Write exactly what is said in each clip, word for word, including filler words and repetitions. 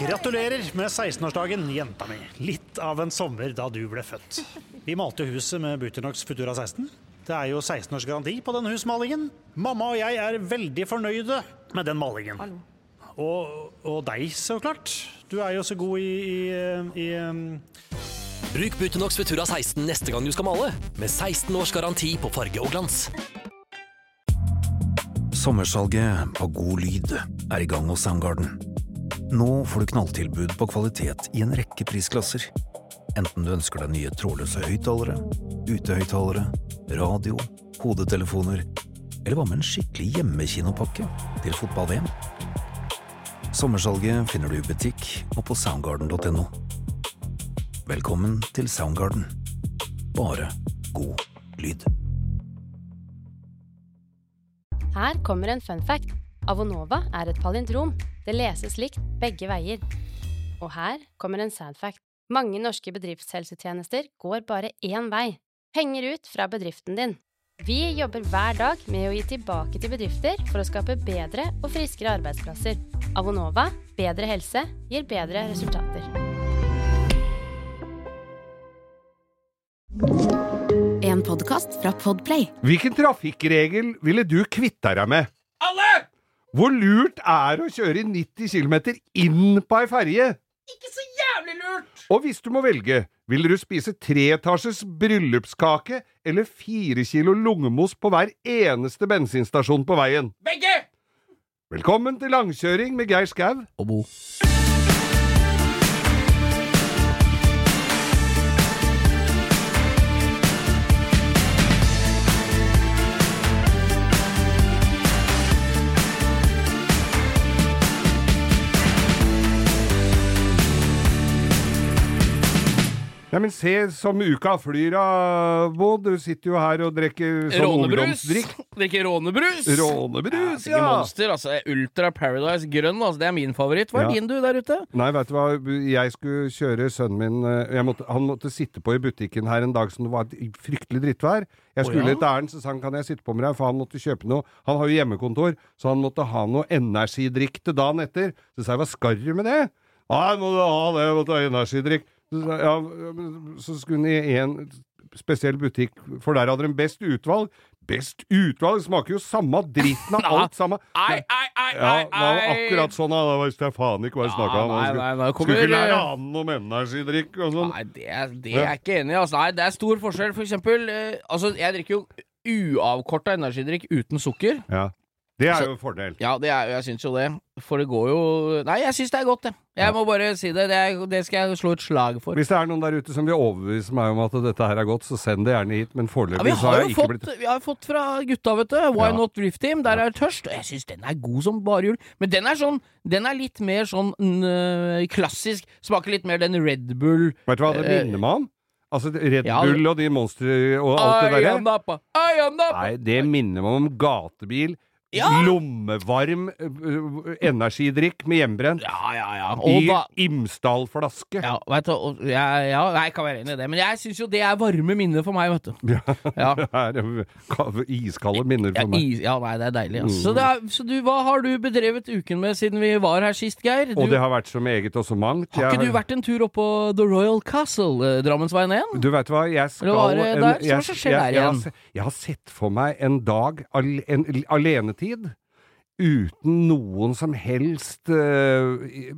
Gratulerer med seksten-årsdagen, jenta mi. Litt av en sommer da du ble født. Vi malte huset med Butonox Futura seksten. Det er jo seksten års garanti på den husmalingen. Mamma og jeg er veldig fornøyde med den malingen. Og, og deg, så klart. Du er jo så god i... i, i um... Bruk Butonox Futura seksten neste gang du skal male, med seksten års garanti på farge og glans. Sommersalget av god lyd er i gang hos Soundgarden. Nå får du knalltilbud på kvalitet i en rekke prisklasser. Enten du ønsker deg nye trådløse høyttalere, utehøyttalere, radio, hodetelefoner, eller hva med en skikkelig hjemmekinopakke til fotball-V M. Sommersalget finner du i butikk og på soundgarden punktum no. Velkommen til Soundgarden. Bare god lyd. Her kommer en fun fact. Avonova er et palindrom. Det leses likt begge veier. Og her kommer en sad fact. Mange norske bedriftshelsetjenester går bare én vei. Penger ut fra bedriften din. Vi jobber hver dag med å gi tilbake til bedrifter for å skape bedre og friskere arbeidsplasser. Avonova, bedre helse, gir bedre resultater. En podcast fra Podplay. Hvilken trafikkregel ville du kvitte deg med? Alle! Hvor lurt er å kjøre nitti kilometer inn på ei ferje? Ikke så jævlig lurt! Og hvis du må velge, vil du spise tre etasjes bryllupskake eller fire kilo lungemos på hver eneste bensinstasjon på veien? Begge! Velkommen til langkjøring med Geir Skau og Bo. Ja, men se som uka flyr av, Bo. Du sitter jo her og drikker sånn ungdomsdrikk. Drikker rånebrus. Rånebrus, ja. ja. Monster, altså. Ultra Paradise grønn, altså. Det er min favoritt. Hva er ja. din du der ute? Nei, vet du hva? Jeg skulle kjøre sønnen min. Jeg måtte, han måtte sitte på i butikken her en dag som det var et fryktelig drittvær. Jeg skulle oh, ja? litt ærend, så sa han, kan jeg sitte på med deg? For han måtte kjøpe noe. Han har jo hjemmekontor, så han måtte ha noe energidrikk til dagen etter. Så sa jeg, hva skal du med det? Ja, jeg må ha det, jeg måtte ha energidrikk. Ja, så skulle han i en spesiell butikk, for der hadde de best utvalg. Best utvalg smaker jo samme dritten av alt sammen. Ei, ei, ei, ja, det var akkurat sånn, da visste jeg faen ikke hva jeg snakket om. Nei, nei, nei, skulle ikke lære han om energidrikk og sånn. Nei, det, det er jeg ikke enig i, altså. Nei, det er stor forskjell. For eksempel, eh, altså, jeg drikker jo uavkortet energidrikk uten sukker. Ja. Det er jo en fordel. Ja, det er, jeg synes jo det. For det går jo... Nei, jeg synes det er godt, det. Jeg ja. må bare si det. Det, er, det skal jeg slå et slag for. Hvis det er noen der ute som vil overbevise meg om at dette her er godt, så send det gjerne hit. Men foreløpig ja, så har jeg ikke fått, blitt... Vi har jo fått fra gutta, vet du. Why ja. Not Drift Team? Der er jeg tørst. Og jeg synes den er god som bare jul. Men den er sånn... Den er litt mer sånn øh, klassisk. Smaker litt mer den Red Bull... Vet du hva det minner meg om? Altså Red ja, Bull og de monster og alt det der. I am Napa! I am Napa! Nei, det minner meg om gatebil. Ja. Lommevarm uh, energidrikk med hjemmebrent ja, ja, ja. i da, Imsdal-flaske. Ja, vet du, og, ja, ja, jeg kan være enig i det, men jeg synes jo det er varme minner for meg, vet du. Ja, ja. Det er iskalde minner for ja, meg. Is, ja, nei, det er deilig. Altså. Mm. Så, det er, så du, hva har du bedrevet uken med siden vi var her sist, Geir? Du, og det har vært så meget og så mangt. Har ikke jeg, du vært en tur opp på The Royal Castle, eh, Drammensveien igjen? Du vet hva, jeg skal... Eller var det der? En, jeg, så hva skjer der igjen? Jeg, jeg, jeg har sett for meg en dag, al, en, alenetid, uten noen som helst uh,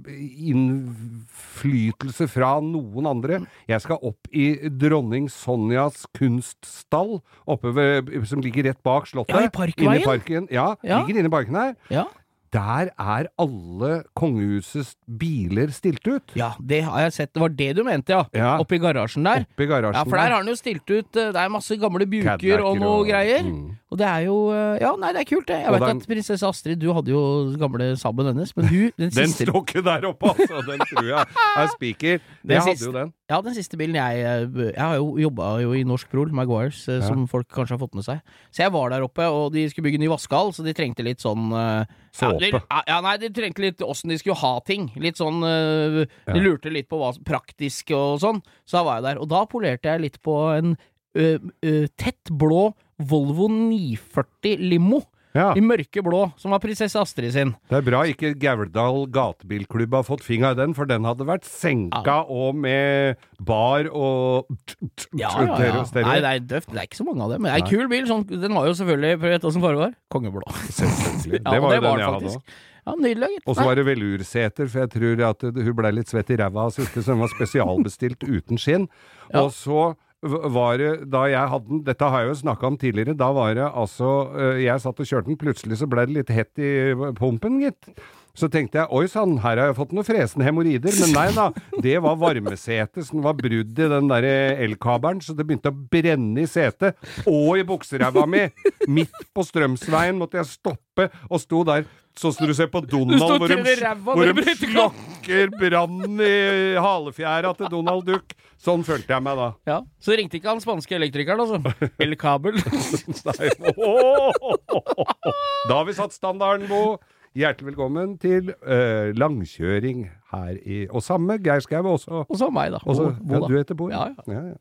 innflytelse fra noen andre. Jeg skal opp i dronning Sonjas kunststall, oppe ved, som ligger rett bak slottet. Ja, i Parkveien? Inne i parken. Ja, ja, ligger inne i parken her. Ja. Der er alle kongehusets biler stilt ut. Ja, det har jeg sett. Det var det du mente, ja. ja. Oppe i garasjen der. Oppe i garasjen. Ja, for der har han jo stilt ut, det er masse gamle buker og noe og, greier. Mm. Og det er jo, ja, nei, det er kult det. Jeg og vet den, at prinsesse Astrid, du hadde jo gamle sabben hennes, men du, den siste... Den står ikke der oppe, altså. Den tror jeg er speaker. Jeg hadde siste, jo den. Ja, den siste bilen jeg... Jeg har jo jobbet jo i Norsk Prol, Maguires, ja. som folk kanskje har fått med seg. Så jeg var der oppe, og de skulle bygge ny vaskehall, så de trengte litt sånn... Såpe. Ja, de, ja, nei, de trengte litt hvordan de skulle ha ting. Litt sånn, uh, de lurte litt på hva praktisk og sånn. Så da var jeg der, og da polerte jeg litt på en uh, uh, tett blå Volvo ni førti limo. Ja. I mørke blå, som var prinsesse Astrid sin. Det er bra ikke Gauldal gatebilklubb har fått fingra i den, for den hadde vært senka ja. og med bar og Ja, ja, ja. Nei, det er døft. Det er ikke så mange av dem. Men det er en kul bil. Sånn, den var jo selvfølgelig, for vet du hva som farge var? Kongeblå. Selvfølgelig. Ja, det var det jo var den jeg faktisk. hadde også. Ja, nydelig. Og så var det velurseter, for jeg tror at hun ble litt svett i ræva av sitte, så den var spesialbestilt uten skinn. Ja. Og så var det, da jeg hadde den, dette har jeg jo snakket om tidligere, da var det altså, jeg satt og kjørte den, plutselig så ble det litt hett i pumpen, gitt. Så tenkte jeg, oi sann, her har jeg fått noen fresen hemorrider, men nei da, det var varmesete, så den var brudd i den der elkabelen, så det begynte å brenne i setet, og i bukseræva mi, midt på Strømsveien måtte jeg stoppe, og sto der, sånn som du ser på Donald, hvor de, hvor de slokker brann i halefjæra til Donald Duck. Sånn følte jeg meg da. Ja, så ringte ikke han spanske elektrikeren, altså. Elkabel. Nei, oh, oh, oh, oh. Da har vi satt standarden, Bo. Hjertelig velkommen til uh, langkjøring her i, og samme Geir Skau også. Og så meg da. Også, Bo, ja, du heter Bo. Ja, ja. ja, ja.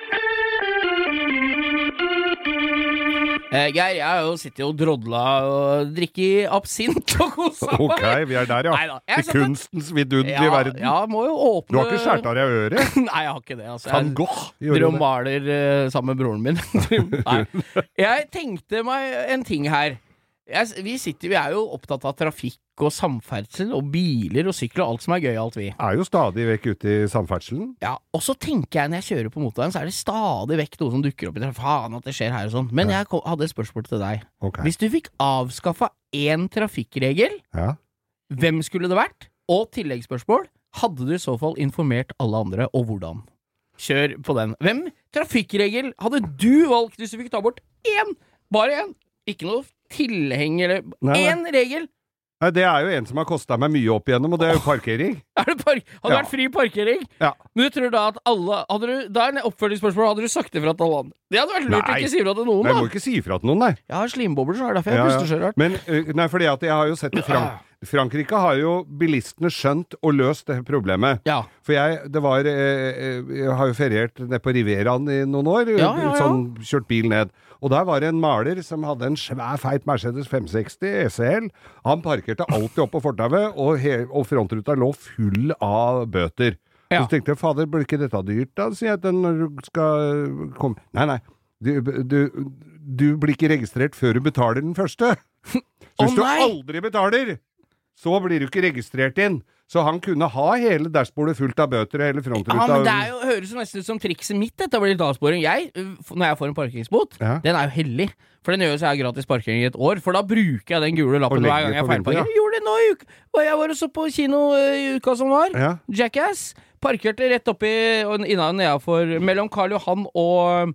Eh, Geir, jeg har jo sittet og drodla og drikke absint og kosa meg. Ok, vi er der, ja. Neida, I kunstens vidunderlige ja, verden. Ja, må jo åpne... Du har ikke skjært av deg øret? Nei, jeg har ikke det. Altså. Van Gogh. Jeg driver og maler uh, sammen med broren min. Nei. Jeg tenkte meg en ting her. Jeg, vi sitter, vi er jo opptatt av trafikk og samferdsel og biler og sykler og alt som er gøy, alt vi. Er jo stadig vekk ute i samferdselen. Ja, og så tenker jeg når jeg kjører på motorveien, så er det stadig vekk noe som dukker opp i trafikken. Faen at det skjer her og sånn. Men ja. jeg kom, hadde et spørsmål til deg. Okay. Hvis du fikk avskaffa én trafikkregel, ja. hvem skulle det vært? Og tilleggsspørsmål, hadde du i så fall informert alle andre, og hvordan? Kjør på den. Hvem trafikkregel hadde du valgt hvis du fikk ta bort én? Bare én. Ikke noe tilheng eller én regel. Nei, det er jo en som har kostet meg mye opp igjennom, og det er jo parkering. Er det park hadde det ja. vært fri parkering? Ja. Men du tror da at alle hadde du, da er en oppfølgingsspørsmål, hadde du sagt det fra til alle andre? Det hadde vært lurt å ikke si fra til noen, nei, da. Jeg må ikke si fra til noen, nei. Jeg har slimbobler, så er det derfor jeg ja, plutselig kjører rart. Men, nei, fordi at jeg har jo sett i Frank Frankrike har jo bilistene skjønt og løst det problemet. Ja. For jeg, det var, eh, jeg har jo feriert ned på Rivieraen i noen år, ja, ja, ja. sånn kjørt bil ned. Og der var det en maler som hadde en svær feit Mercedes fem seksti S L. Han parkerte alltid opp på fortauet, og, he- og frontruta lå full av bøter. Ja. Så tenkte jeg, fader, blir ikke dette dyrt da? Sier jeg når du skal komme. Nei, nei, du, du, du blir ikke registrert før du betaler den første. Så hvis oh, du aldri betaler, så blir du ikke registrert inn. Så han kunne ha hele dashbordet fullt av bøter, hele frontruta. Ja, men det er jo, høres jo nesten ut som trikset mitt, dette blir litt avsporing. Jeg, når jeg får en parkeringsbot, ja. den er jo hellig. For den gjør så jeg gratis parkering i et år, for da bruker jeg den gule lappen hver gang jeg feilparkerer. Ja. Jeg gjorde det nå i uka, og jeg var også på kino i uka som var. Ja. Jackass. Parkerte rett oppi, innan nedenfor, mellom Karl Johan og...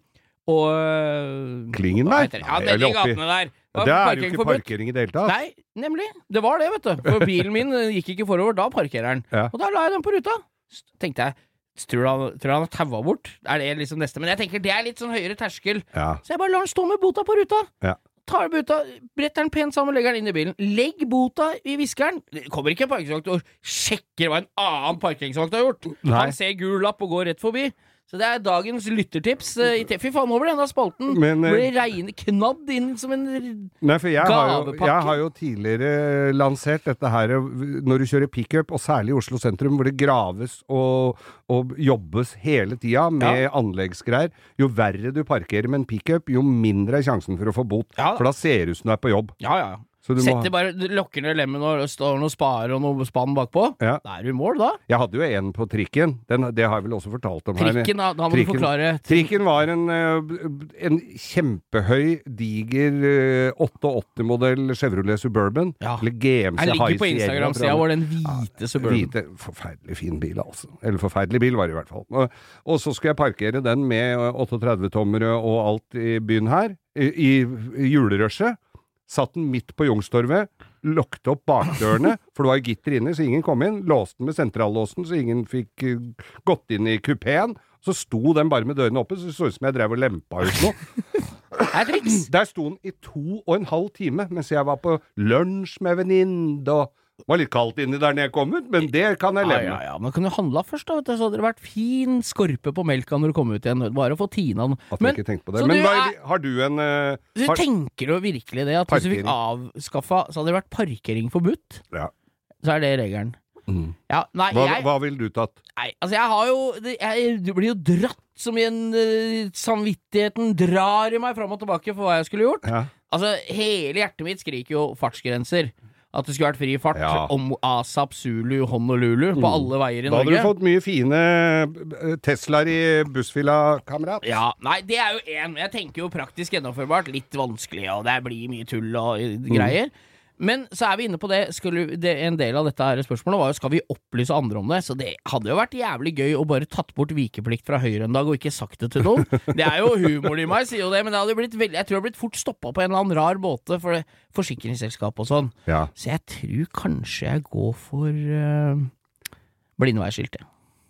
og Klingen der? Ja, den i gatene der. Det er jo ikke parkering i det hele tatt. Nei, nemlig. Det var det, vet du. For bilen min gikk ikke forover, da parkerer den. Ja. Og da la jeg den på ruta. Tenkte jeg, tror du han, tror han har taua bort? Er det liksom neste? Men jeg tenker, det er litt sånn høyere terskel. Ja. Så jeg bare lar den stå med bota på ruta. Ja. Tar bota, bretter den pent sammen, legger den inn i bilen. Legg bota i viskeren. Det kommer ikke en parkeringsvakt og sjekker hva en annen parkeringsvakt har gjort. Nei. Han ser gul lapp og går rett forbi. Så det er dagens lyttertips. Fy faen, over denne spalten. Men, hvor det regner knadd inn som en nei, for jeg gavepakke. Har jo, jeg har jo tidligere lansert dette her når du kjører pick-up, og særlig i Oslo sentrum, hvor det graves og, og jobbes hele tida med ja. anleggsgreier. Jo verre du parkerer med en pick-up, jo mindre er sjansen for å få bot. Ja. For da ser du som du er på jobb. Ja, ja, ja. Setter ha... bare lokker ned lemmen og står noe spar og noe spann bakpå. Ja. Da er du i mål, da. Jeg hadde jo en på trikken. Den, det har jeg vel også fortalt om. Trikken, da, da må trikken. Du forklare. Trikken var en, en kjempehøy, diger åttiåtte-modell Chevrolet Suburban. Ja. Eller G M C. Jeg ligger på Instagram-sida hvor den hvite ja, Suburban. Hvite, forferdelig fin bil, altså. Eller forferdelig bil var det i hvert fall. Og, og så skulle jeg parkere den med trettioåtte-tommere og alt i byen her, i, i, i julerushet. Satt den midt på Youngstorget, lukket opp bakdørene, for det var gitter inne, så ingen kom inn, låste den med sentrallåsen, så ingen fikk uh, gått inn i kupeen, så sto den bare med dørene oppe, så det så ut som jeg drev og lempa ut noe. Der sto den i to og en halv time, mens jeg var på lunsj med venninne, og Det var litt kaldt inni der når jeg kom ut, men det kan jeg leve med. Ja, ja, ja, men kan du handle først da, vet du, så hadde det vært fin skorpe på melka når du kommer ut igjen, bare å få tina den. At jeg ikke tenkte på det. Men hva, er, har du en... Uh, du har, tenker jo virkelig det, at hvis du fikk avskaffa, så hadde det vært parkering forbudt. Ja. Så er det regelen. Mm. Ja, nei, hva, jeg, hva vil du tatt? Nei, altså jeg har jo jeg, Du blir jo dratt som i en uh, samvittigheten drar i meg fram og tilbake for hva jeg skulle gjort. Ja. Altså, hele hjertet mitt skriker jo fartsgrenser. At det skulle vært fri fart ja. om ASAP, Zulu, Honolulu på mm. alle veier i da Norge. Da hadde du fått mye fine Teslaer i bussfila, kamerat. Ja, nei, det er jo en. Jeg tenker jo praktisk gjennomførbart, litt vanskelig, og det blir mye tull og greier. Mm. Men så er vi inne på det, skulle, det en del av dette her spørsmålet var jo, skal vi opplyse andre om det? Så det hadde jo vært jævlig gøy å bare tatt bort vikeplikt fra høyre en dag og ikke sagt det til noen. Det er jo humor i meg, sier jo det, men det hadde blitt veldig, jeg tror det hadde blitt fort stoppet på en eller annen rar båte for forsikringsselskap og sånn. Ja. Så jeg tror kanskje jeg går for uh, blindveiskiltet.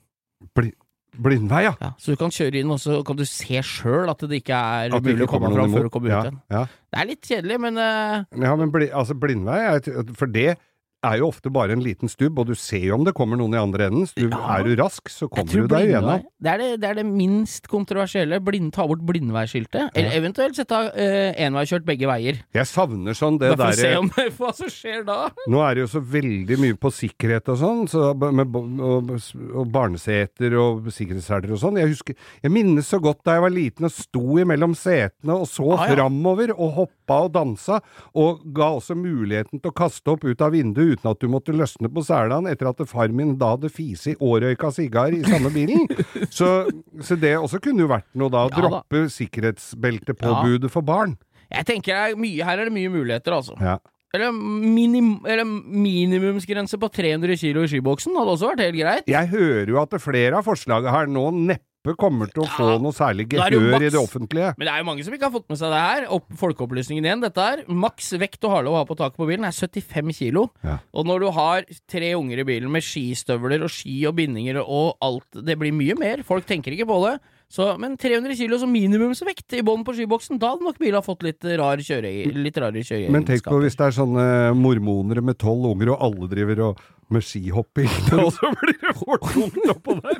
Bli Blindvei, ja. ja. Så du kan kjøre inn, og så kan du se selv at det ikke er at mulig å komme fram før du kommer ja, ut igjen. Ja. Det er litt kjedelig, men... Uh... Ja, men bli, altså blindvei, er, for det er jo ofte bare en liten stubb, og du ser jo om det kommer noen i andre enden. Stubb, ja. Er du rask, så kommer du deg igjennom. Det er det, det er det minst kontroversielle. Blind, ta bort blindveiskiltet. Eller ja. eventuelt sette uh, enveiskjørt begge veier. Jeg savner sånn det der... Bare for å se om det, hva som skjer da. Nå er det jo så veldig mye på sikkerhet og sånn, så med, og, og barneseter og sikkerhetsherder og sånn. Jeg husker, jeg minnes så godt da jeg var liten og sto imellom setene og så ah, ja. Fremover og hoppa og dansa, og ga også muligheten til å kaste opp ut av vinduet uten at du måtte løsne på selen etter at far min da hadde fise i årøyka sigar i samme bilen. Så, så det også kunne jo vært noe da, å ja, droppe da. Sikkerhetsbeltepåbudet ja. For barn. Jeg tenker jeg, mye, her er det mye muligheter, altså. Ja. Eller, minim, eller minimumsgrense på tre hundre kilo i skiboksen hadde også vært helt greit. Jeg hører jo at det flere av forslaget her nå neppe kommer til å ja, få noe særlig gehør i det offentlige. Men det er jo mange som ikke har fått med seg det her. Opp, folkeopplysningen igjen, dette her. Maks vekt å ha lov å ha på taket på bilen er syttifem kilo. Ja. Og når du har tre unger i bilen med skistøvler og ski og bindinger og alt, det blir mye mer. Folk tenker ikke på det. Så, men tre hundre kilo som minimumsvekt i bånd på skiboksen, da hadde nok bilen fått litt rar kjøre, litt rare kjøreegenskaper. Men tenk på hvis det er sånne mormoner med tolv unger, og alle driver og med skihopping, og så blir det fort tungt oppå der.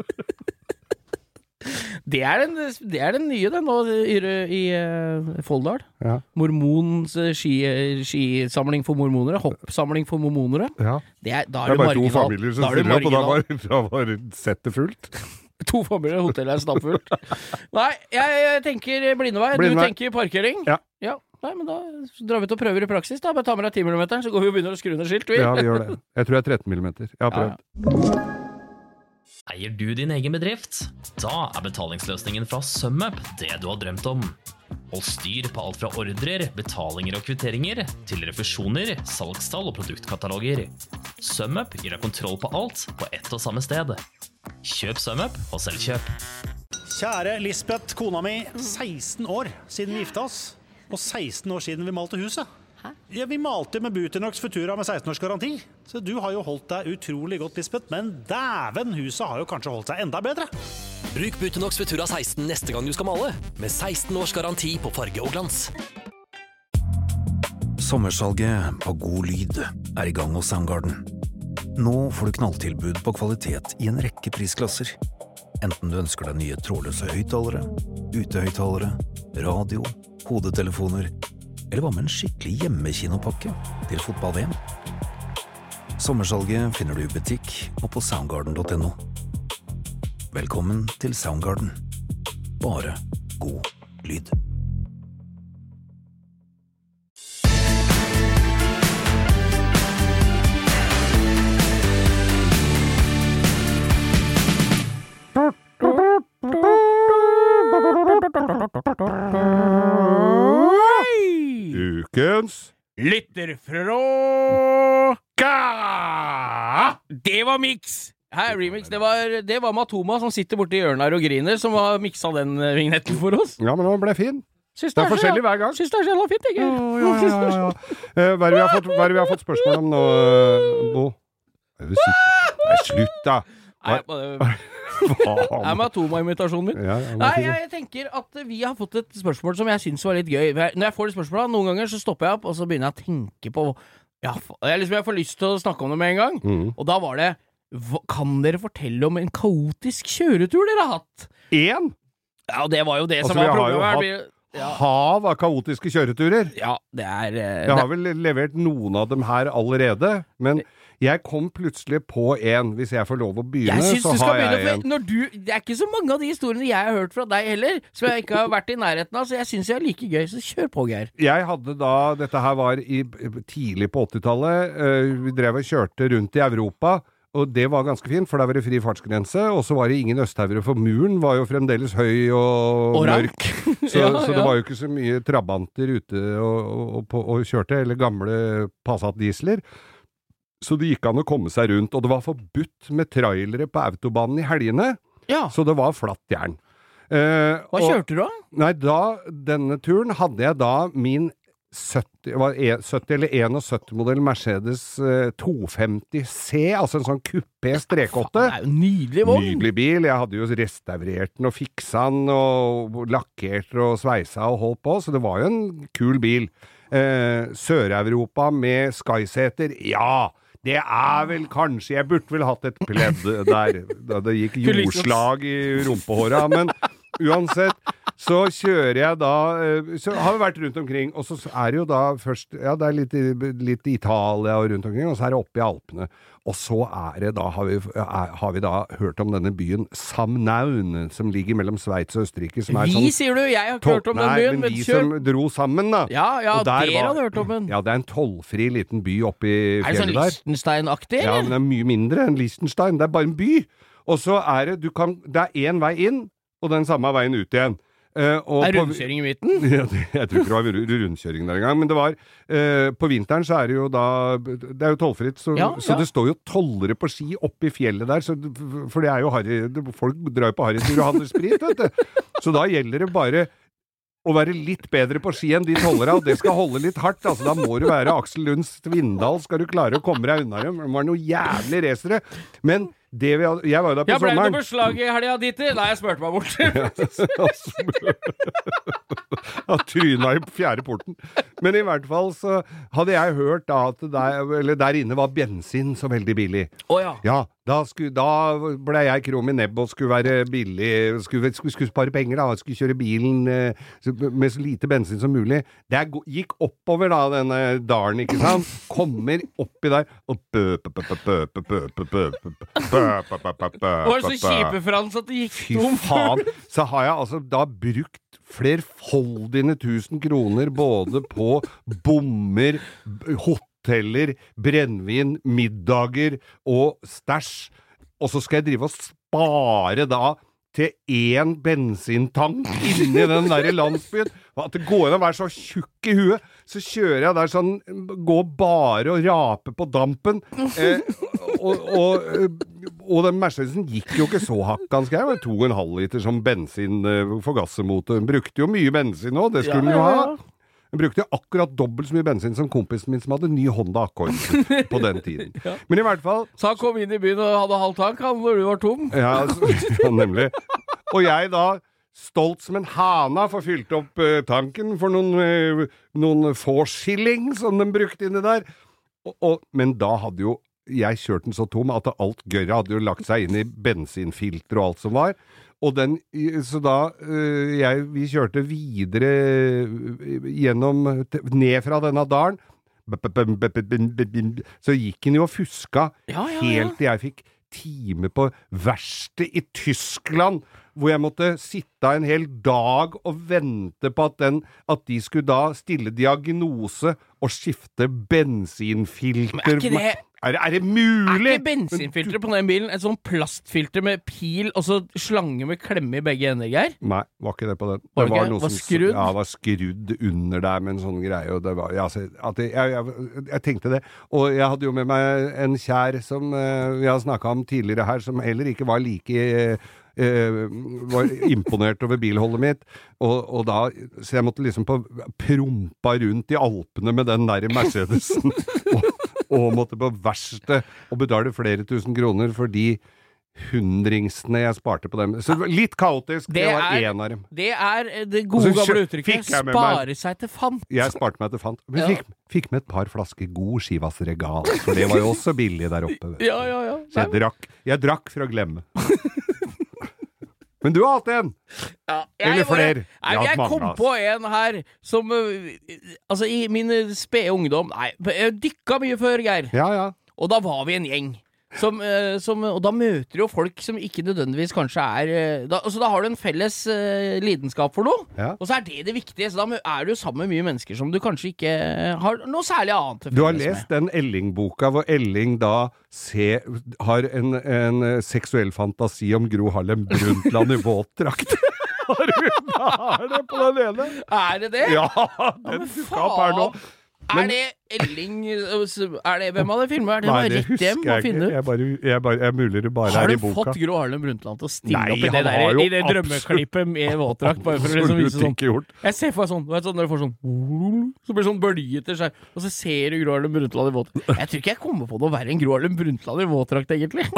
Det er, den, det er den nye den nå i, i uh, Folldal. Ja. Mormons uh, ski, skisamling for mormonere, hoppsamling for mormonere. Ja. Det er, da er det, det bare to familier som stiller opp, og da var, da var settet fullt. To familier, hotellet er stappfullt. Nei, jeg, jeg tenker blindevei, blindevei. Du tenker parkering. Ja. Ja. Nei, men da drar vi til å prøve i praksis da. Bare ta med deg ti millimeter, så går vi og begynner å skru ned skilt. Vi. Ja, vi gjør det. Jeg tror jeg er tretten millimeter. Jeg har prøvd. Ja. Eier du din egen bedrift? Da er betalingsløsningen fra SumUp det du har drømt om. Hold styr på alt fra ordrer, betalinger og kvitteringer, til refusjoner, salgstall og produktkataloger. SumUp gir deg kontroll på alt på ett og samme sted. Kjøp SumUp og Selvkjøp. Kjære Lisbeth, kona mi, seksten år siden vi gifta oss, og seksten år siden vi malte huset. Hæ? Ja, vi malte med Butonox Futura med seksten års garanti. Så du har jo holdt deg utrolig godt, Lisbeth, men dæven, huset har jo kanskje holdt seg enda bedre. Bruk Butonox Futura seksten neste gang du skal male, med seksten års garanti på farge og glans. Sommersalget av god lyd er i gang hos Soundgarden. Nå får du knalltilbud på kvalitet i en rekke prisklasser. Enten du ønsker deg nye trådløse høyttalere, utehøyttalere, radio, hodetelefoner, eller hva med en skikkelig hjemmekinopakke til fotball-V M? Sommersalget finner du i butikk og på soundgarden punktum no. Velkommen til Soundgarden. Bare god lyd. Ukens Lytterfråka! Det var mix! Her, remix. Det var, det var Matoma som sitter borte i hjørnet her og griner, som har miksa den vignetten for oss. Ja, men den ble fin. Syns det er forskjellig hver gang. Syns det er så jævla fint, ikke? Ja, ja, ja, ja, ja. Uh, hva er det vi har fått, hva er det vi har fått spørsmål om nå, Bo? Nei, slutt da. Nei, bare... er Matoma-imitasjonen min. Ja, ja, Nei, jeg tenker at vi har fått et spørsmål som jeg synes var litt gøy. Når jeg får det spørsmålet, noen ganger så stopper jeg opp, og så begynner jeg å tenke på Ja, jeg, liksom, jeg får lyst til å snakke om det med en gang. Mm. Og da var det, kan dere fortelle om en kaotisk kjøretur dere har hatt? En? Ja, det var jo det altså, som var problemet her. Ja. Hav av kaotiske kjøreturer. Ja, det er... Uh, jeg har vel levert noen av dem her allerede, men jeg kom plutselig på en. Hvis jeg får lov å begynne, så har jeg begynne, en. Når du, det er ikke så mange av de historiene jeg har hørt fra deg heller, som jeg ikke har vært i nærheten av, så jeg synes jeg er like gøy, så kjør på, Geir. Jeg hadde da, dette her var i, tidlig på åttitallet, uh, vi drev og kjørte rundt i Europa, og det var ganske fint, for der var det fri fartsgrense, og så var det ingen østhavere, for muren var jo fremdeles høy og, og mørk. Så, ja, så det ja. var jo ikke så mye trabanter ute og, og, og, og kjørte, eller gamle Passat-diesler. Så det gikk an å komme seg rundt, og det var forbudt med trailere på autobanen i helgene, ja. så det var flatt jern. Eh, Hva og, kjørte du da? Nei, da, denne turen hadde jeg da min sytti, var sytti eller syttién modell Mercedes uh, to femti C, altså en sånn kupé strekåtte. Det er jo nydelig vogn. Nydelig bil. Jeg hadde jo restaurert den og fiksa den og lakkert og sveisa og holdt på, så det var jo en kul bil. Uh, Sør-Europa med Skyseter, ja! Det er vel kanskje, jeg burde vel hatt et pledd der, da det gikk jordslag i rumpehåra, men uansett, så kjører jeg da, så har vi vært rundt omkring, og så er det jo da først, ja, det er litt, litt Italia og rundt omkring, og så er det oppe i Alpene, og så er det da, har vi, er, har vi da hørt om denne byen Samnaun, som ligger mellom Sveits og Østerrike, som er vi, sånn... Vi, sier du, jeg har ikke hørt om den byen, men vi som dro sammen da. Ja, ja, dere var, hadde hørt om den. Ja, det er en tollfri liten by oppe i fjellet der. Er det sånn Liechtenstein-aktig, eller? Ja, men det er mye mindre enn Liechtenstein, det er bare en by. Og så er det, du kan, det er en vei inn, og den samme veien ut igjen. Uh, er rundkjøring i midten? Ja, det, jeg tror ikke det var rundkjøring der en gang, men det var uh, på vinteren så er det jo da det er jo tollfritt, så, ja, så ja. det står jo tollere på ski oppe i fjellet der, så, for det er jo harry, folk drar jo på harrytur og handler sprit, vet du. Så da gjelder det bare å være litt bedre på ski enn de tollere, og det skal holde litt hardt, altså da må du være Aksel Lunds Tvindal, skal du klare å komme deg unna dem, det var noe jævlig resere, men det vi hadde, jeg var jo da på jeg sommeren. Jeg ble det beslag i helga ditt. Nei, jeg spørte meg bort. Ja, tryna i fjerde porten. Men i hvert fall så hadde jeg hørt da at der, eller der inne var bensin så veldig billig. Å oh, ja. Ja, da, skulle, da ble jeg krom i nebb og skulle være billig, skulle, skulle, skulle spare penger da, skulle kjøre bilen eh, med så lite bensin som mulig. Det gikk oppover da, denne dalen, ikke sant? Kommer oppi der, og bø, bø, bø, bø, bø, bø, bø, bø, bø, bø. Var det så kjipe, Frans, at det gikk tom? Fy faen, så har jeg altså da brukt flerfoldige tusen kroner både på bommer, hoteller, brennvin, middager og stæsj, og så skal jeg drive og spare da til én bensintank inni den der landsbyen. At det går an å være så tjukk i huet, så kjører jeg der sånn, gå bare og rape på dampen, eh, og, og, og den Mercedesen gikk jo ikke så hakkans grei, det var to og en halv liter som bensin eh, for gassemotor. Den brukte jo mye bensin nå, det skulle den jo ha. Den brukte akkurat dobbelt så mye bensin som kompisen min som hadde ny Honda Accord på den tiden. Ja. Men i hvert fall... Så han kom inn i byen og hadde halv tank, han, når du var tom? Ja, altså, ja, nemlig. Og jeg da, stolt som en hana, får fylt opp uh, tanken for noen, uh, noen få skilling som den brukte inni der. Og, og, men da hadde jo jeg kjørt den så tom at alt gørre hadde jo lagt seg inn i bensinfilter og alt som var. Og den, så da, jeg, vi kjørte videre gjennom, ned fra denne dalen, så gikk den jo og fuska ja, ja, ja. helt til jeg fikk time på verksted i Tyskland, hvor jeg måtte sitte en hel dag og vente på at, den, at de skulle da stille diagnose og skifte bensinfilter. Men er ikke det... Er, er det mulig? Er ikke bensinfiltre på den bilen et sånn plastfilter med pil og så slange med klemme i begge ender, Geir? Nei, var ikke det på den. Det var, var, noe var som, skrudd? Ja, det var skrudd under der med en sånn greie, og det var, ja, altså, at jeg, jeg, jeg, jeg tenkte det, og jeg hadde jo med meg en kjær som uh, vi har snakket om tidligere her, som heller ikke var like... Uh, var imponert over bilholdet mitt, og, og da, så jeg måtte liksom på prompa rundt i Alpene med den der Mercedesen, og, og måtte på verksted og betale flere tusen kroner fordi hundringsene jeg sparte på dem. Så litt kaotisk, det, det var er, en av dem. Det er det gode gamle uttrykket, spare seg til fant. Jeg sparte meg til fant. Men ja. fikk, fikk med et par flasker god Chivas Regal, for det var jo også billig der oppe. Ja, ja, ja. Så jeg drakk, jeg drakk for å glemme. Men du har alltid en! Ja, Eller flere. Nei, jeg kom mange, på en her som altså i min spede ungdom. Nei, jeg dykka mye før, Geir. Ja, ja. Og da var vi en gjeng. Som, som, og da møter du jo folk som ikke nødvendigvis kanskje er da, altså da har du en felles uh, lidenskap for noe, ja. Og så er det det viktige. Så da er du jo sammen med mye mennesker som du kanskje ikke har noe særlig annet. Du har lest med. Den Elling-boka hvor Elling da se, har en, en seksuell fantasi om Gro Harlem Brundtland i våtdrakt. Har du er det på den ene? Er det det? Ja, den ja, dukka opp her nå. Men, er det Elling er det, hvem av det filmer? Er det nei, det rett hjem å finne ut? Jeg bare, jeg bare, jeg mulig det bare er i boka. Har du fått Gro Harlem Brundtland til å stille nei, opp i det, der, i det drømmeklippet med våtdrakt? Bare for å liksom vise sånn. Jeg ser for meg sånn, du vet sånn, når du får sånn så blir det sånn bølgeter seg, og så ser du Gro Harlem Brundtland i våtdrakt. Jeg tror ikke jeg kommer på noe verre enn Gro Harlem Brundtland i våtdrakt, egentlig.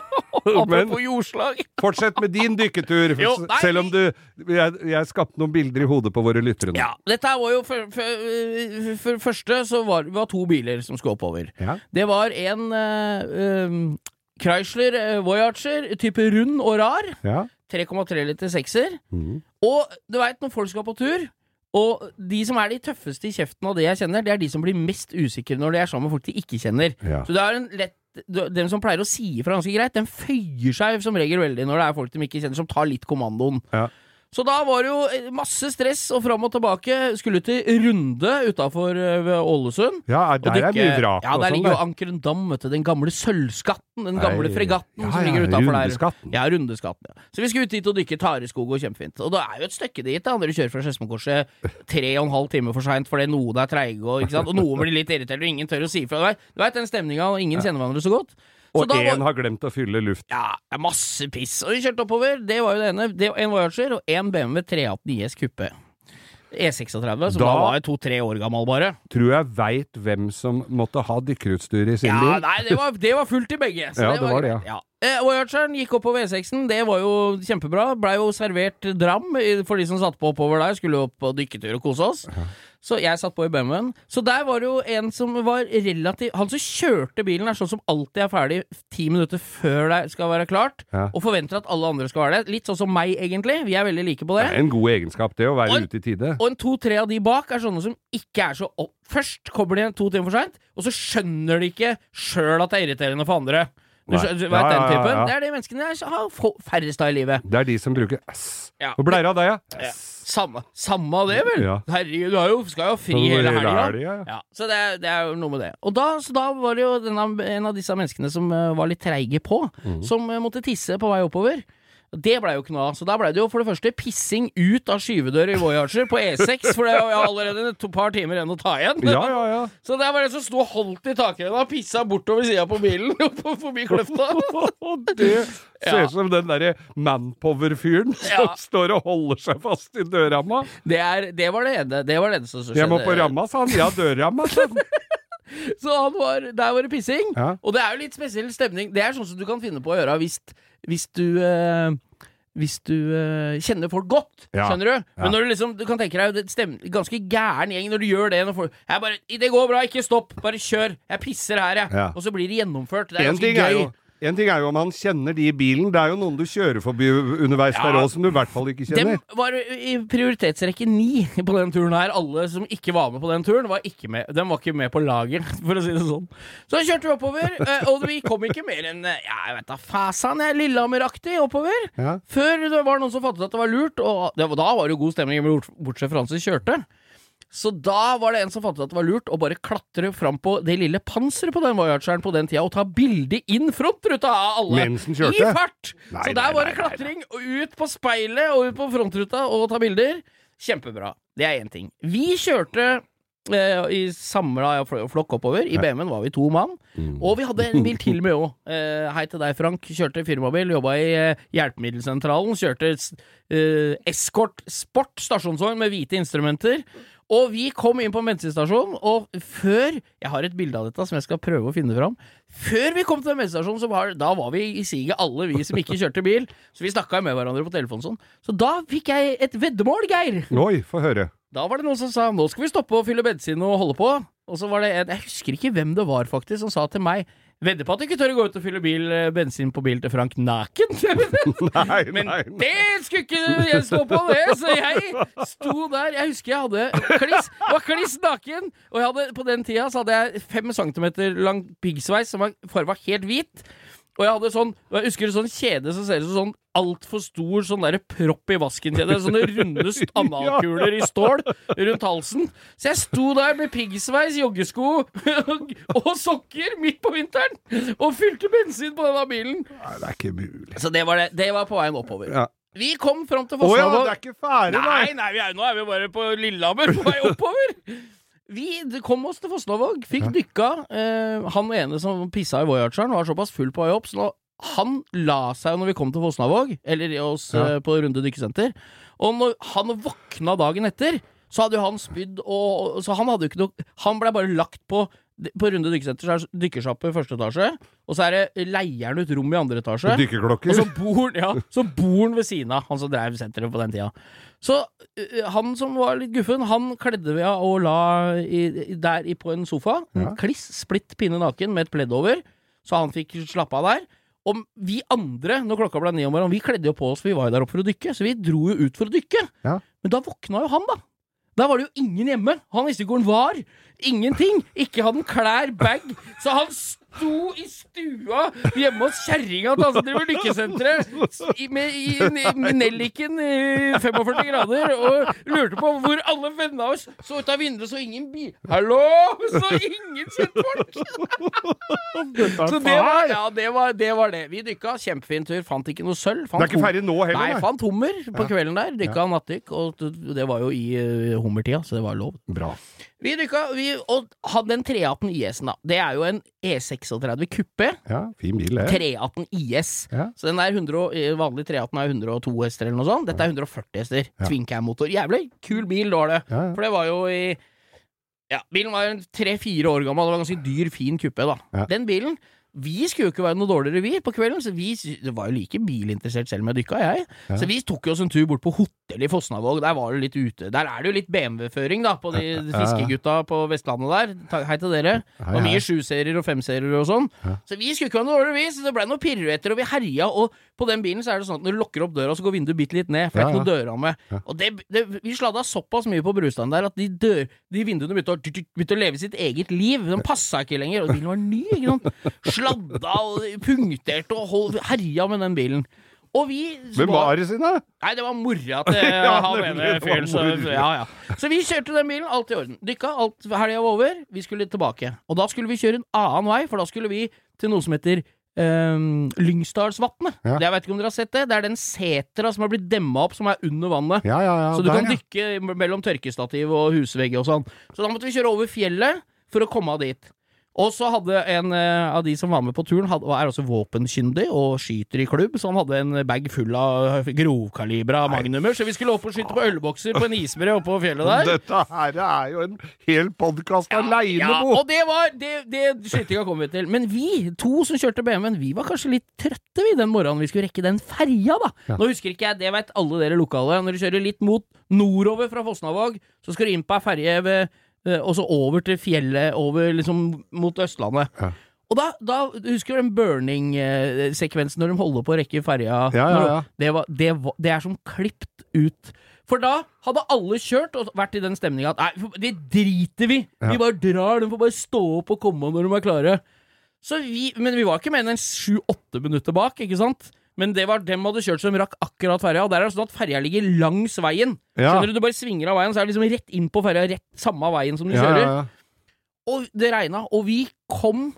Men fortsett med din dykketur, jo, selv om du jeg, jeg skapte noen bilder i hodet på våre lyttere nå. Ja, dette var jo for, for, for første så var det var to biler som skulle oppover. Ja. Det var en uh, um, Chrysler Voyager type rund og rar, ja. tre komma tre liter sekser. Mm. Og du vet når folk skal på tur, og de som er de tøffeste i kjeften av det jeg kjenner, det er de som blir mest usikre når de er sammen med folk de ikke kjenner. Ja. Så det er en lett den som pleier å si ifra ganske greit, den føyer seg som regel veldig når det er folk de ikke kjenner som tar litt kommandoen. Ja. Så da var det jo masse stress og fram og tilbake. Skulle til Runde utenfor ved Ålesund. Ja, der dykke, er mye vrak. Ja, der ligger jo Ankerendam, vet du, den gamle sølvskatten, den gamle fregatten ja, som ligger utenfor der. Rundeskatten. Ja, Rundeskatten. Ja. Så vi skulle ut dit og dykke Tareskog og kjempefint. Og da er jo et stykke dit, da, når du kjører fra Skedsmokorset tre og en halv time for sent fordi noen er treige, og, ikke sant? Og noen blir litt irritert, og ingen tør å si fra. Du vet den stemninga, og ingen kjenner hverandre så godt. Og en har glemt å fylle luft. Ja, masse piss. Og vi kjørte oppover, det var jo det ene. Det var en Voyager og en B M W tre atten I S kuppe. E seksogtretti, som da, da var to-tre år gammel bare. Tror jeg vet hvem som måtte ha dykkerutstyr i sin ja, bil. Ja, nei, det var, det var fullt i begge. Ja, det, det var det, ja. ja. Eh, Voyageren gikk opp på V seksen, det var jo kjempebra. Ble jo servert dram for de som satt på oppover der, skulle opp på dykketur og kose oss. Ja. Så jeg satt på i B M W-en. Så der var det jo en som var relativt han som kjørte bilen er sånn som alltid er ferdig ti minutter før det skal være klart, ja. Og forventer at alle andre skal være det. Litt sånn som meg, egentlig. Vi er veldig like på det. Det er en god egenskap, det, å være og, ute i tide. Og en to-tre av de bak er sånne som ikke er så opp. Først kommer de to timer for sent, og så skjønner de ikke selv at det er irriterende for andre. Du, du vet ja, den typen? Ja, ja. Det er de menneskene jeg har færrest av i livet. Det er de som bruker S. Ja. Hvor ble det av deg, ja? ja. Samme, samme av det, vel? Ja. Herregud, du har jo, skal jo ha fri hele helgen. Ja. Ja. Så det er, det er jo noe med det. Og da, så da var det jo denne, en av disse menneskene som uh, var litt treige på, mm. som uh, måtte tisse på vei oppover. Det ble jo ikke noe av. Så da ble det jo for det første pissing ut av skyvedør i Voyager på E seks, for det var jo allerede et par timer igjen å ta igjen. Ja, ja, ja. Så der var det som sto holdt i takrenna og pissa bortover siden på bilen, forbi kløfta. Det ser ut ja. Som den der manpower-fyren som ja. Står og holder seg fast i dørramma. Det, er, det var det ene. Det var det som skjedde. Jeg må på ramma, sa han. Ja, dørramma, sa han. Så han var, der var det pissing. Ja. Og det er jo litt spesiell stemning. Det er sånn som du kan finne på å gjøre hvis Hvis du uh, Hvis du uh, kjenner folk godt, ja. Skjønner du? Men ja. Når du liksom, du kan tenke deg det stemmer, ganske gæren gjeng når du gjør det når folk, jeg bare, det går bra, ikke stopp, bare kjør, jeg pisser her jeg. Ja. Og så blir det gjennomført. Det er en ganske gøy. Jo, en ting er jo om han kjenner de i bilen. Det er jo noen du kjører forbi underveis ja. Der også, som du i hvert fall ikke kjenner. Dem var i prioritetsrekke ni på den turen her. Alle som ikke var med på den turen, var ikke med. De var ikke med på lager, for å si det sånn. Så kjørte vi oppover, og vi kom ikke mer enn, ja, jeg vet da, fasan, jeg er Lillehammer-aktig oppover. Ja. Før det var noen som fattet at det var lurt, og det, da var det jo god stemning, bortsett fra han som kjørte. Så da var det en som fattet at det var lurt å bare klatre fram på det lille panseret på den Voyageren på den tida og ta bilde inn frontruta av alle. Mens den kjørte? I fart! Nei, så der var det klatring ut på speilet og ut på frontruta og ta bilder. Kjempebra. Det er en ting. Vi kjørte eh, i samla flokk oppover. I B M W-en var vi to mann. Mm. Og vi hadde en bil til med også. Eh, hei til deg, Frank. Kjørte firmabil, jobbet i eh, hjelpemiddelsentralen. Kjørte eh, Escort Sport stasjonsvogn med hvite instrumenter. Og vi kom inn på en bensinstasjon, og før, jeg har et bilde av dette som jeg skal prøve å finne fram, før vi kom til en bensinstasjon, så var, da var vi i siget alle vi som ikke kjørte bil, så vi snakket med hverandre på telefonen sånn. Så da fikk jeg et veddemål, Geir. Oi, få høre. Da var det noen som sa, nå skal vi stoppe og fylle bensin og holde på. Og så var det en, jeg husker ikke hvem det var faktisk, som sa til meg, vedde på at du ikke tør å gå ut og fylle bil, bensin på bil til Frank naken. nei, Men nei, nei. det skulle ikke jeg stå på det, så jeg sto der. Jeg husker jeg hadde kliss, var kliss naken, og jeg hadde, på den tida så hadde jeg fem centimeter lang piggsveis som var, farva helt hvit. Og jeg hadde sånn, jeg husker sånn kjede som ser ut som sånn alt for stor sånn der propp i vasken kjede, sånne runde analkuler i stål rundt halsen. Så jeg sto der med piggsveis, joggesko og sokker midt på vinteren og fylte bensin på denne bilen. Nei, det er ikke mulig. Så det var, det, det var på veien oppover. Ja. Vi kom frem til Åja, Fosnavåg. det er ikke ferdig, nei. Nei, vi er, nå er vi bare på Lillehammer på vei oppover. Vi kom oss til Fosnavåg, fikk dykka. Eh, han ene som pissa i Voyageren var såpass full på vei opp, så nå, han la seg når vi kom til Fosnavåg, eller oss ja. eh, på Runde dykkesenter. Og når han våkna dagen etter, så hadde jo han spydd, og, så han hadde jo ikke noe, han ble bare lagt på, på Runde dykkesenter, så er det dykkersjappe i første etasje, og så er det leieren ut rom i andre etasje. Dykkerklokker. Og så bor, ja, så bor han ved siden av, han som drev senteret på den tida. Så uh, han som var litt guffen, han kledde vi av og la i, i, der i, på en sofa, ja. En kliss, splitt pinne naken med et pledd over, så han fikk slappe av der. Og vi andre, når klokka ble ni om morgenen, vi kledde jo på oss, for vi var jo der oppe for å dykke, så vi dro jo ut for å dykke. Ja. Men da våkna jo han da. Da var det jo ingen hjemme. Han visste ikke hvor han var. Ingenting. Ikke hadde han klær, bag. Så han sto i stua hjemme hos kjerringa til han som driver dykkesenteret med, med nelliken i femogførti grader og lurte på hvor alle vennene av oss så ut av vinduet, så ingen bil. Hallo! Så ingen kjentfolk! Så det var, ja, det var, det var det. Vi dykka, kjempefin tur, fant ikke noe sølv. Det er ikke ferdig nå heller? Nei, fant hummer på ja. Kvelden der. Dykka ja. Nattdykk, og det var jo i uh, hummertida, så det var lov. Bra. Vi dykka, vi, og hadde en tre atten I S-en da. Det er jo en E seksogtredve kuppe. Ja, fin bil det. tre atten I S. Ja. Så den er hundre, vanlig tre atten er hundre og to hester eller noe sånt. Dette er hundre og førti hester. Ja. Twincam-motor. Jævlig kul bil, da var det. Ja, ja. For det var jo i... Ja, bilen var tre fire år gammel. Det var en ganske dyr, fin kuppe da. Ja. Den bilen... Vi skulle jo ikke være noe dårligere vi på kvelden, så vi det var jo like bilinteressert selv med dykka, jeg. Ja. Så vi tok oss en tur bort på hotell i Fosnavåg, der var det litt ute. Der er det jo litt B M W-føring da, på de fiskegutta på Vestlandet der. Hei til dere. Og mye sju-serier og fem-serier og sånn. Ja. Så vi skulle ikke være noe dårligere vi, så det ble noe piruetter, og vi herja, og på den bilen så er det sånn at når du lukker opp døra, så går vinduet bitte litt ned, for det er ikke noe døra med. Ja. Og det, det, vi sladda såpass mye på Brustanden der, at de, dør, de vinduene begynte å, begynte å leve sitt eget liv. De passet ikke lenger, og bilen var ny, ikke sant? Sladda og punktert og hold, herja med den bilen. Og vi Hvem var det sin da? Nei, det var mora til ja, han ene fyren. Så, ja, ja. så vi kjørte den bilen, alt i orden. Dykka, alt helga var over. Vi skulle tilbake. Og da skulle vi kjøre en annen vei, for da skulle vi til noe som heter um, Lyngsdalsvatnet. Ja. Jeg vet ikke om dere har sett det. Det er den setra som har blitt demma opp, som er under vannet. Ja, ja, ja, så du der, kan dykke mellom tørkestativ og husvegg og sånn. Så da måtte vi kjøre over fjellet for å komme dit. Og så hadde en uh, av de som var med på turen, hadde, er også våpenkyndig og skyter i klubb, så han hadde en bag full av grovkalibra magnumer, så vi skulle opp og skyte på ølbokser på en isbre oppe på fjellet der. Dette her er jo en hel podcast ja, alene, ja, Bo! Og det var, det, det skytinga kom vi til. Men vi, to som kjørte B M W-en, vi var kanskje litt trøtte vi den morgenen vi skulle rekke den ferja da. Ja. Nå husker ikke jeg, det vet alle dere lokale, når du kjører litt mot nordover fra Fosnavåg, så skal du inn på ferje ved og så over til fjellet, over liksom mot Østlandet. Ja. Og da, da husker du den burning-sekvensen når de holder på å rekke ferja? Ja, ja, ja. Det, var, det, var, det er som klippt ut. For da hadde alle kjørt og vært i den stemningen at nei, det driter vi. Ja. Vi bare drar, de får bare stå opp og komme når de er klare. Så vi, men vi var ikke mer enn sju-åtte minutter bak, ikke sant? Men det var dem hadde kjørt som rakk akkurat ferja, og der er det sånn at ferja ligger langs veien. Ja. Skjønner du, du bare svinger av veien, så er det liksom rett inn på ferja, rett samme veien som du ja, kjører. Ja, ja. Og det regnet, og vi kom,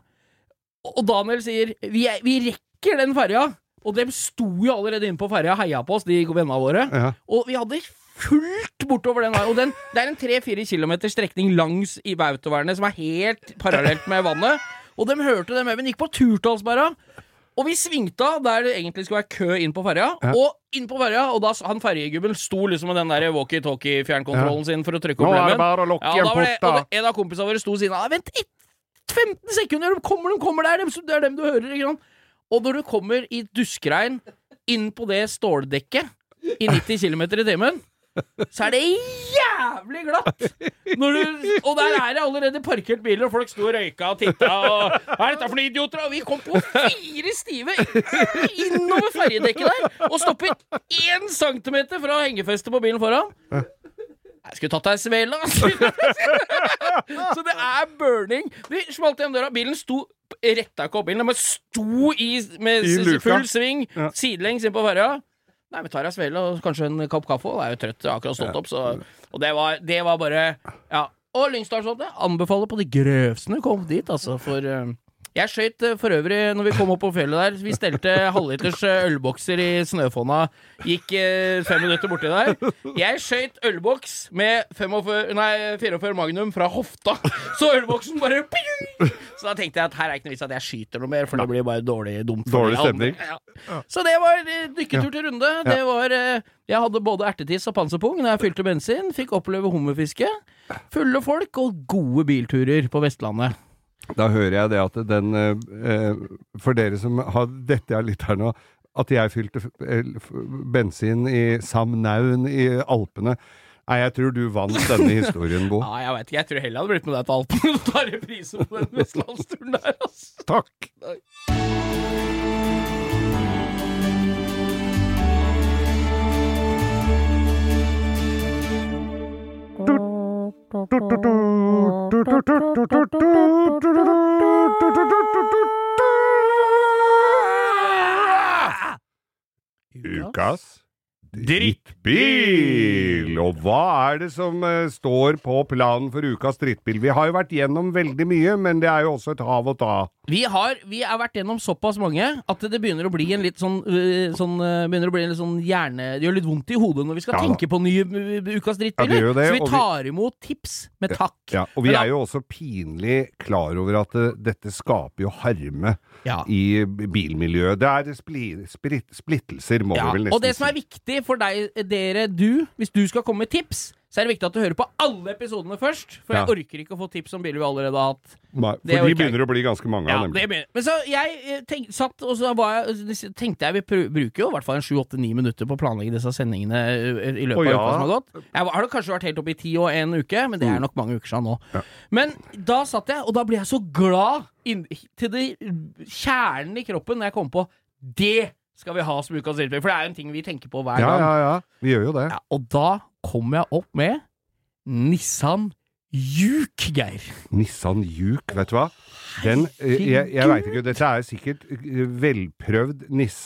og Daniel sier, vi, er, vi rekker den ferja, og dem sto jo allerede inn på ferja, heia på oss, de vennene våre, ja. Og vi hadde fullt bortover den veien, og den, det er en tre-fire kilometer strekning langs i Vautovernet, som er helt parallelt med vannet, og dem hørte dem, men gikk på Turtalsberga, Og vi svingte av der det egentlig skulle være kø inn på ferja, ja. og inn på ferja, og da han ferjegubben sto liksom med den der walkie-talkie-fjernkontrollen ja. sin for å trykke opp remmen. Nå er det bare å lukke ja, en port, da. Og en av kompisene våre sto siden av, vent, femten sekunder, de kommer, de kommer der, det er dem du hører, ikke sant? Og når du kommer i duskregn inn på det ståldekket i nitti kilometer i timen, så er det jævlig glatt Når du, og der er det allerede parkert biler og folk sto og røyka og tittet og, hva er dette for noen idioter? Og vi kom på fire stive innover ferjedekket der og stoppet en centimeter fra hengefestet på bilen foran. Jeg skulle tatt deg svela Så det er burning. Vi smalt igjen døra, bilen sto retta ikke opp bilen, men sto i med I full sving ja. Sidelengs inn på ferja. Nei, vi tar ei svele og kanskje en kopp kaffe, og det er jo trøtt, jeg har akkurat stått opp, så, og det var, det var bare, ja, og Lyngstadslottet anbefaler på de grøvsene kom dit, altså, for uh, jeg skjøt uh, for øvrig, når vi kom opp på fjellet der, vi stelte halvliters uh, ølbokser i snøfonna, gikk uh, fem minutter borti der, jeg skjøt ølboks med femogfyrre, nei, fireogfyrre Magnum fra hofta, så ølboksen bare så da tenkte jeg at her er ikke noe vits at jeg skyter noe mer, for det blir bare dårlig dumt. Dårlig stemning. Ja. Så det var dykketur til runde. Det var, jeg hadde både ertetiss og panserpung når jeg fylte bensin, fikk oppleve hummerfiske, fulle folk og gode bilturer på Vestlandet. Da hører jeg det at den, eh, for dere som har dette jeg litt her nå, at jeg fylte bensin i Samnaun i Alpene, nei, jeg tror du vant denne historien, Bo. Ja, jeg vet ikke. Jeg tror heller jeg hadde blitt med deg til Alpen og tar reprise på den Vestlandsturen der, altså. Takk. Nei. Ukas drittbil! Og hva er det som uh, står på planen for ukas drittbil? Vi har jo vært gjennom veldig mye, men det er jo også et hav å ta. Vi har, vi har vært gjennom såpass mange at det begynner å bli en litt sånn, uh, sånn uh, begynner å bli en litt sånn hjerne, det gjør litt vondt i hodet når vi skal ja, tenke på nye uh, ukas drittbiler. Ja, det, så vi tar vi, imot tips med takk. Ja, ja, og vi er jo også pinlig klar over at uh, dette skaper jo harme ja. I bilmiljøet. Det er spli, split, splittelser, må ja, vi vel nesten si. Og det som er viktig for deg, dere, du, hvis du skal komme med tips, så er det viktig at du hører på alle episodene først, for ja. Jeg orker ikke å få tips om biler vi allerede har hatt. Nei, for de begynner å bli ganske mange ja, av dem. Men så jeg tenk, satt, og så var jeg, tenkte jeg vi bruker jo i hvert fall en sju åtte ni minutter på å planlegge disse sendingene i løpet oh, ja. Av uka som har gått. Jeg har det kanskje vært helt opp i ti og en uke, men det er nok mange uker siden nå. Ja. Men da satt jeg, og da ble jeg så glad inn, til det kjernen i kroppen når jeg kom på det skal vi ha som ukas drittbil, for det er jo en ting vi tenker på hver ja, gang. Ja, ja, vi gjør jo det. Ja, og da kom jeg opp med Nissan Juke, Geir. Nissan Juke, vet du hva? Den, jeg, jeg vet ikke, dette er sikkert velprøvd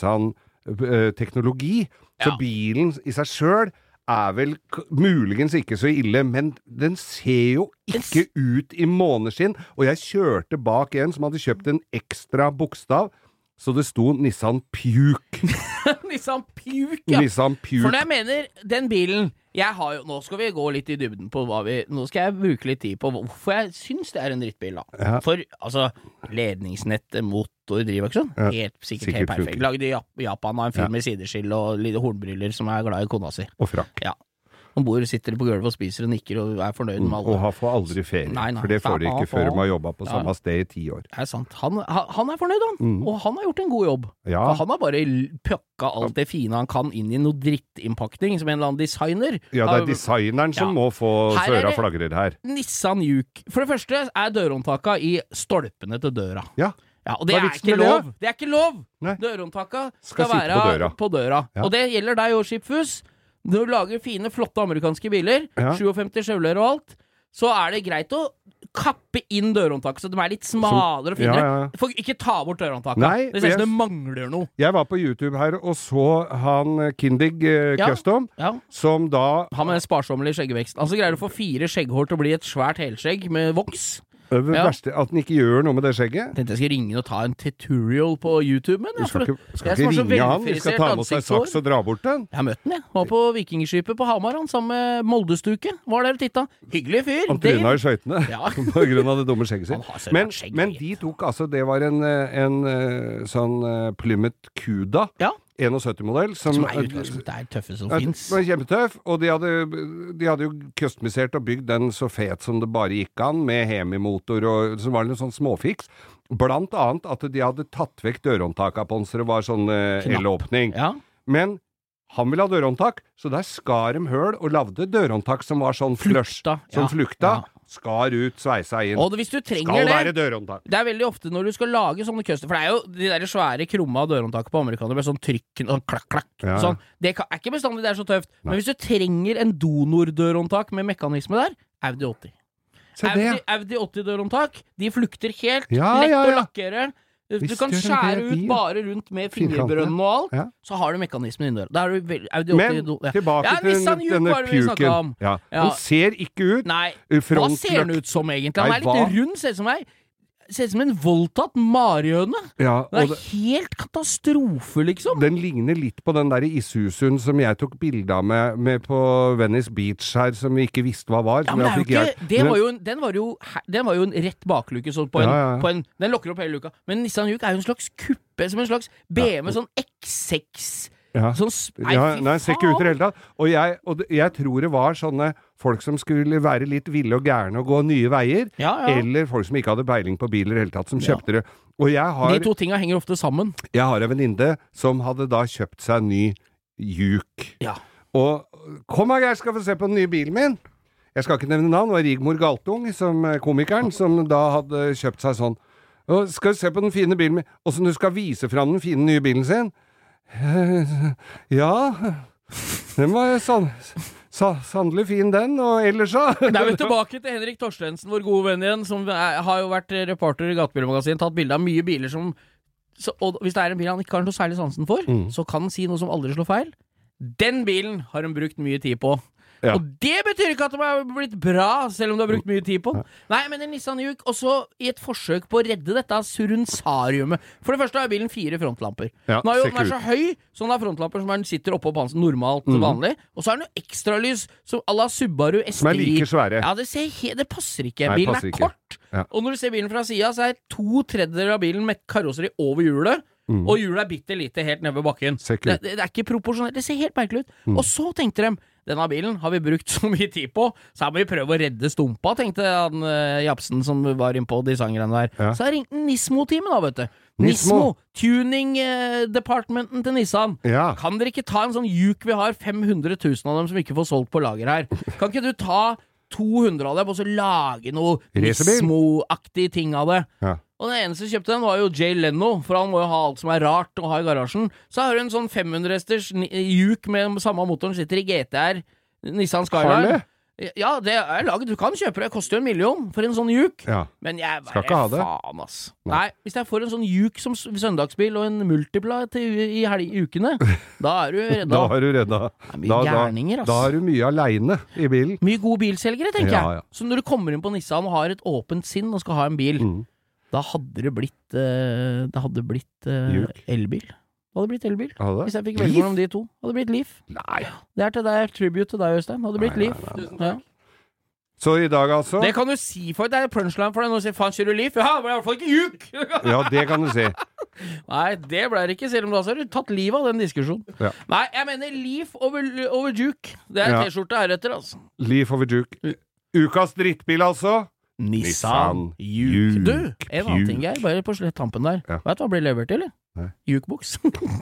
Nissan-teknologi, så ja. Bilen i seg selv er vel muligens ikke så ille, men den ser jo ikke ut i måneskinn, og jeg kjørte bak en som hadde kjøpt en ekstra bokstav, så det sto Nissan Puke. Nissan Puke, ja. Nissan Puke. For når jeg mener, den bilen, jeg har jo, nå skal vi gå litt i dybden på hva vi, nå skal jeg bruke litt tid på hvorfor jeg synes det er en drittbil da. Ja. For, altså, ledningsnettet, motor, drivaksjon, ja. Helt sikkert, sikkert helt perfekt. Lagde i Japan av en fyr ja. Med sideskill og lite hornbriller som er glad i kona si. Og frakk. Ja. Han bor, sitter på gulvet og spiser og nikker og er fornøyd med alle. Og har får aldri ferie, nei, nei, for det får de ikke før de har jobbet på samme ja. Sted i ti år. Det er sant. Han, han er fornøyd, han. Mm. Og han har gjort en god jobb. Ja. For han har bare pøkka alt det fine han kan inn i noe drittinnpakning som en eller annen designer. Ja, det er designeren som ja. Må få føra flagrer her. Nissan Juke. For det første er dørhåndtaka i stolpene til døra. Ja. Ja, og det er, er ikke lov. Det er ikke lov. Nei. Dørhåndtaka skal, skal være på døra. På døra. Ja. Og det gjelder deg og Skipfus. Når du lager fine, flotte amerikanske biler, ja. femtisju Chevrolet og alt, så er det greit å kappe inn dørhåndtaket, så de er litt smalere og finere. Ja, ja. For ikke ta bort dørhåndtaket. Nei, det synes jeg, det mangler noe. Jeg var på YouTube her og så han Kindig uh, ja, Custom, ja. Som da... Han med en sparsomlig skjeggevekst. Altså greier å få fire skjegghår til å bli et svært helskjegg med voks. Det ja. verste at den ikke gjør noe med det skjegget. Jeg tenkte jeg skulle ringe og ta en tutorial på YouTube, men du skal ikke, skal ikke ringe han, vi skal ta med seg saks og dra bort den. Jeg har møtt den, jeg. Var på vikingskipet på Hamar, han, sammen med Moldestuke. Var der og titta. Hyggelig fyr. Han tryna i skøytene ja. på grunn av det dumme skjegget sitt. Men, men de tok altså, det var en, en, en sånn Plymouth Cuda. Ja. syttién-modell som, som er utgangspunktet er tøffe som finnes. Den var kjempetøff, og de hadde, de hadde jo customisert og bygd den så fet som det bare gikk an, med hemimotor, og så var det en sånn småfiks. Blant annet at de hadde tatt vekk dørhåndtaket på den, så det var sånn uh, el-åpning. Ja. Men han ville ha dørhåndtak, så der skar de høl og lavde dørhåndtak som var sånn flush, flukta, som ja. flukta. Ja. Skar ut, sveisa inn. Og hvis du trenger skal det, være dørhåndtak. Det er veldig ofte når du skal lage sånne custom, for det er jo de der svære krumma dørhåndtaket på amerikanere med sånn trykk, sånn klakk, klakk. Ja. Sånn. Det er ikke bestandig det er så tøft. Nei. Men hvis du trenger en donor-dørhåndtak med mekanisme der, Audi åtti. Audi, Audi åtti dørhåndtak, de flukter helt, ja, lett ja, ja. å lakkere. Du kan skjære ut bare rundt med fingerbrønnen og alt, ja. så har du mekanismen inni der. Da er du vel, Audi åtti, Men ja. tilbake ja, til denne puken. Ja. Ja. Den ser ikke ut. Nei, hva ser den ut som egentlig? Den er litt hva? rund, ser ut som meg. Ser ut som en voldtatt marihøne. Ja, det er helt katastrofe, liksom. Den ligner litt på den der Isusun som jeg tok bilde av med, med på Venice Beach her, som vi ikke visste hva var. Ja, men det er jo ikke, det var jo, den, var jo, den var jo en rett bakluke, sånn på en, ja, ja, ja. På en, den lokker opp hele luka. Men Nissan Juke er jo en slags kuppe, som en slags B M W, ja. Sånn X seks. Ja. Sånn, nei, ja, nei, ser ikke ut i det hele tatt. Og jeg, og jeg tror det var sånne folk som skulle være litt ville og gærne og gå nye veier, ja, ja. eller folk som ikke hadde peiling på biler i det hele tatt, som kjøpte det. Og jeg har, de to tingene henger ofte sammen. Jeg har en venninne som hadde da kjøpt seg en ny Juke. Ja. Og kom her, jeg skal få se på den nye bilen min. Jeg skal ikke nevne navn, det var Rigmor Galtung, som komikeren, som da hadde kjøpt seg sånn. Og skal du se på den fine bilen min, og som du skal vise fram den fine nye bilen sin. Ja, den var sann, sannelig fin den, og ellers så. Da er vi tilbake til Henrik Torstensen, vår gode venn igjen, som er, har jo vært reporter i Gatebilmagasin, tatt bilder av mye biler som, så, og hvis det er en bil han ikke har noe særlig sansen for, mm. så kan han si noe som aldri slår feil. Den bilen har han brukt mye tid på. Ja. Og det betyr ikke at de har blitt bra, selv om du har brukt mye tid på. Nei, men en Nissan Juke, også i et forsøk på å redde dette surrensariumet. For det første har bilen fire frontlamper. Ja, den, har jo, den er så høy, så den har frontlamper som den sitter oppe på hans normalt mm. vanlig. Og så har den jo ekstralys, som à la Subaru S T I. Som er like svære. Ja, det, ser he- det passer ikke. Nei, bilen passer er ikke. Kort. Ja. Og når du ser bilen fra siden, så er to tredjedeler av bilen med karosseri over hjulet. Mm. Og hjulet er bitte lite helt nede ved bakken. Det, det, det er ikke proporsjonelt. Det ser helt merkelig ut. Mm. Og så tenkte de, denne bilen har vi brukt så mye tid på, så her må vi prøve å redde stumpa, tenkte han uh, Japsen som var inne på designgreiene der. Ja. Så jeg ringte Nismo-teamet da, vet du. Nismo, Nismo tuning uh, departmenten til Nissan. Ja. Kan dere ikke ta en sånn Juke, vi har fem hundre tusen av dem som ikke får solgt på lager her. Kan ikke du ta to hundre av dem og så lage noe Nismo-aktig ting av det? Ja. Og den eneste som kjøpte den var jo Jay Leno, for han må jo ha alt som er rart å ha i garasjen. Så har du en sånn fem hundre hesters Juke med samme motoren, sitter i G T R Nissan Skyline. Ja, det er laget, du kan kjøpe det, det koster jo en million for en sånn Juke. Ja. Men jeg bare, faen ass. Nei. Nei, hvis jeg får en sånn Juke som søndagsbil og en multipla til, i, helg, i ukene, da er du redda. Da er du redda. Det er mye da, gærninger, ass. Da, da er du mye alene i bilen. Mye gode bilselgere, tenker ja, jeg. Ja. Så når du kommer inn på Nissan og har et åpent sinn og skal ha en bil, mm. da hadde det blitt uh, Det hadde blitt uh, elbil. Det hadde blitt elbil. Hadde? Hvis jeg fikk velge mellom de to. Det hadde blitt Leaf. Nei. Det er til deg, tribute til deg, Øystein. Det hadde blitt nei, Leaf. Nei, nei, nei. Ja. Så i dag, altså? Det kan du si for deg. Det er punchline for deg. Når du sier 'faen, kjører du Leaf'? Ja, det ble i hvert fall ikke Juke! Ja, det kan du si. Nei, det ble det ikke, selv om du har tatt livet av den diskusjonen. Ja. Nei, jeg mener Leaf over, over Juke. Det er ja. T-skjorte heretter, altså. Leaf over Juke. Ukas drittbil, altså? Nissan Juke. Du, en annen ting, Geir, bare på tampen der. Ja. Vet du hva blir levert til, eller? Jukeboks.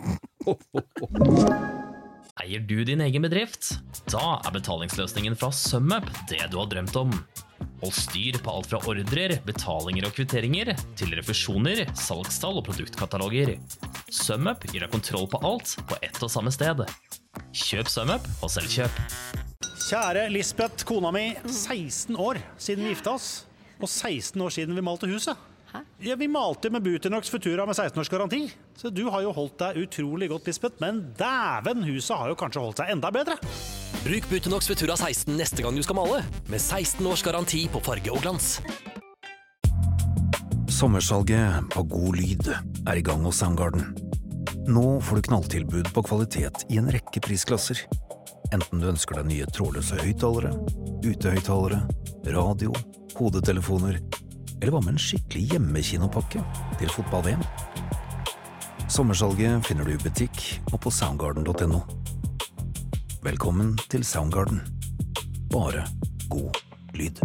Eier du din egen bedrift? Da er betalingsløsningen fra SumUp det du har drømt om. Hold styr på alt fra ordrer, betalinger og kvitteringer, til refusjoner, salgstall og produktkataloger. SumUp gir deg kontroll på alt på ett og samme sted. Kjøp SumUp og selvkjøp. Kjære Lisbeth, kona mi, seksten år siden vi gifta oss, og seksten år siden vi malte huset. Hæ? Ja, vi malte med Buternox Futura med seksten års garanti, så du har jo holdt deg utrolig godt, Lisbeth, men dæven, huset har jo kanskje holdt seg enda bedre. Bruk Buternox Futura seksten neste gang du skal male, med seksten års garanti på farge og glans. Sommersalget av god lyd er i gang hos Soundgarden. Nå får du knalltilbud på kvalitet i en rekke prisklasser. Enten du ønsker deg nye trådløse høyttalere, utehøyttalere, radio, hodetelefoner, eller hva med en skikkelig hjemmekinopakke til fotball-V M. Sommersalget finner du i butikk og på soundgarden punktum no. Velkommen til Soundgarden. Bare god lyd.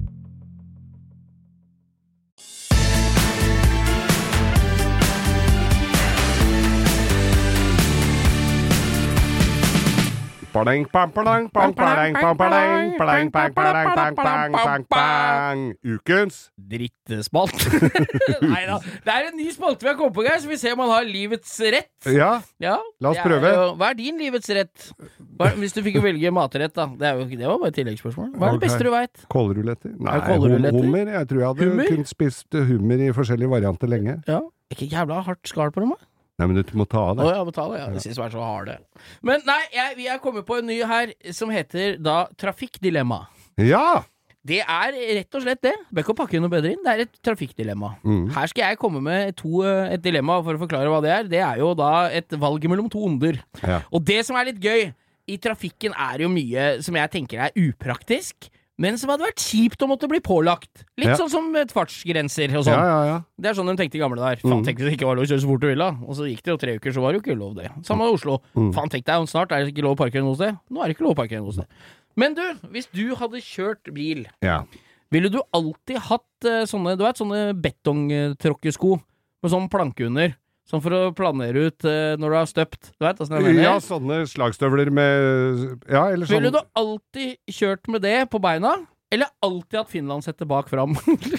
Bang, bang, bang, bang, bang, bang, bang, bang, bang, bang, bang, bang, bang, bang. Ukens drittespalt. Neida, det er en ny spalte vi har kommet på, så vi ser om man har livets rett. Ja, ja la oss prøve. Jo, hva er din livets rett? Hva, hvis du fikk velge matrett da, det, er jo, det var bare et tilleggsspørsmål. Hva er det beste du vet? Kålruletter? Nei, kålruletter? hummer. Jeg tror jeg hadde hummer? Kun spist hummer i forskjellige varianter lenge. Ja, ikke jævla hardt skall på dem da? Nei, men du må ta av det. Åja, må ta av det, ja. Jeg synes det er så harde. Men nei, jeg, vi er kommet på en ny her, som heter da Trafikkdilemma. Ja! Det er rett og slett det. Bør ikke pakke noe bedre inn. Det er et trafikkdilemma. Mm. Her skal jeg komme med to, et dilemma for å forklare hva det er. Det er jo da et valg mellom to onder. Ja. Og det som er litt gøy, i trafikken er jo mye som jeg tenker er upraktisk, men som hadde vært kjipt å måtte bli pålagt. Litt ja. Sånn som et fartsgrenser og sånn. Ja, ja, ja. Det er sånn de tenkte i gamle der. Faen, mm. tenkte det ikke var lov å kjøre så fort du ville. Og så gikk det jo tre uker, så var det jo ikke lov det. Samme i Oslo. Mm. Faen, tenk deg, snart er det ikke lov å parkere noe sted. Nå er det ikke lov å parkere noe sted. Men du, hvis du hadde kjørt bil, ja. Ville du alltid hatt uh, sånne, du vet, sånne betongtråkkesko med sånn planke under? Sånn for å planere ut uh, når du har støpt. Du vet, sånn ja, sånne slagstøvler med ja, eller sånn. Ville du alltid kjørt med det på beina? Eller alltid hatt finlandshette bak fram?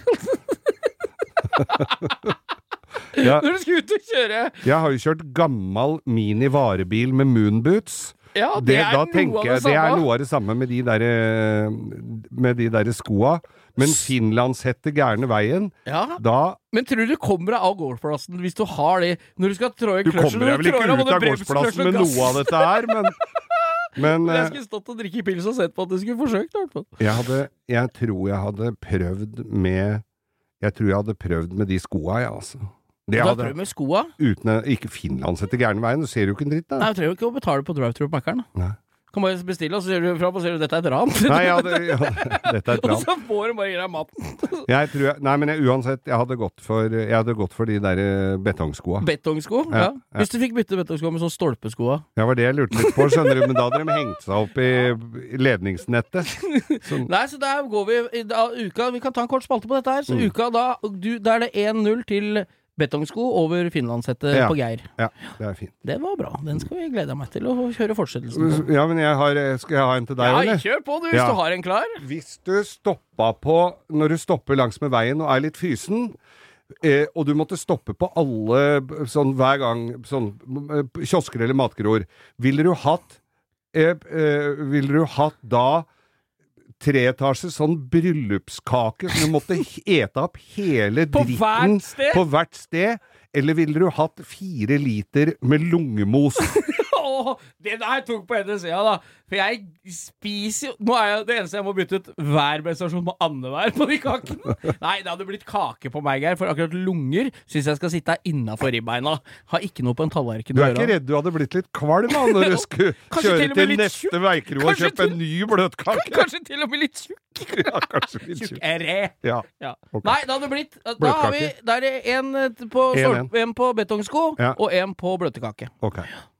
Ja. Når du skal ut og kjøre. Jeg har jo kjørt gammel mini-varebil med moonboots. Ja, det, det er noe tenker, av det samme. Det er noe av det samme med de der, med de der skoa. Men finlandshette gærne veien, ja. Da... Men tror du du kommer deg av gårdsplassen hvis du har det? Når du skal trå i kløsjen... Du kommer deg vel ikke ut av gårdsplassen med noe av dette her, men... Men, jeg skulle stått og drikke pils og sett på at du skulle forsøkt. Jeg, hadde, jeg tror jeg hadde prøvd med Jeg tror jeg hadde prøvd med de skoa, jeg, altså. Det du har prøvd med skoa? Uten, ikke finlandshette gærne veien, du ser jo ikke en dritt da. Nei, jeg trenger ikke å betale på drive-thru på Mac-eren. Nei. Kan bare bestille, og så ser du fram og ser du dette er et ran. Nei, ja, det, ja, dette er et ran. Og så får du bare gi deg maten. Jeg tror jeg, nei, men jeg, uansett, jeg hadde gått for, jeg hadde gått for de der betongskoa. Betongsko? Ja. Ja. Hvis du fikk bytte betongsko med sånn stolpeskoa. Ja, var det jeg lurte litt på, skjønner du, men da hadde de hengt seg opp i, i ledningsnettet. Sånn. Nei, så der går vi, da, uka, vi kan ta en kort spalte på dette her, så mm. uka da, du, da er det en null til betongsko over finlandshette ja. På Geir. Ja, det er fint. Det var bra. Den skal vi glede meg til å kjøre fortsettelsen. Ja, men jeg har, skal jeg ha en til deg, ja, eller? Ja, kjør på du, hvis ja. Du har en klar. Hvis du stoppa på, når du stopper langs med veien og er litt fysen, eh, og du måtte stoppe på alle, sånn hver gang, sånn kiosker eller matgror, ville du hatt, eh, eh, ville du hatt da treetasjer sånn bryllupskake som du måtte ete opp hele på dritten hvert på hvert sted, eller ville du hatt fire liter med lungemos? Åh, det der tok på ene sida da, for jeg spiser jo, nå er jeg det eneste jeg må bytte ut hver prestasjon med annevær på de kakene. Nei, det hadde blitt kake på meg her, for akkurat lunger synes jeg skal sitte innenfor ribbeina. Har ikke noe på en tallerken. Du er ikke redd du hadde blitt litt kvalm da, når du skulle kjøre til, til neste tjuk. Veikro og kjøpe en ny bløtkake? Kanskje til og med litt tjukk. Ja, kanskje litt tjukk. Tjukk er det. Ja. Ja. Okay. Nei, det hadde blitt, da har vi, da er det en på, stolp, en på betongsko, ja. Og en på bløtkake. Ok.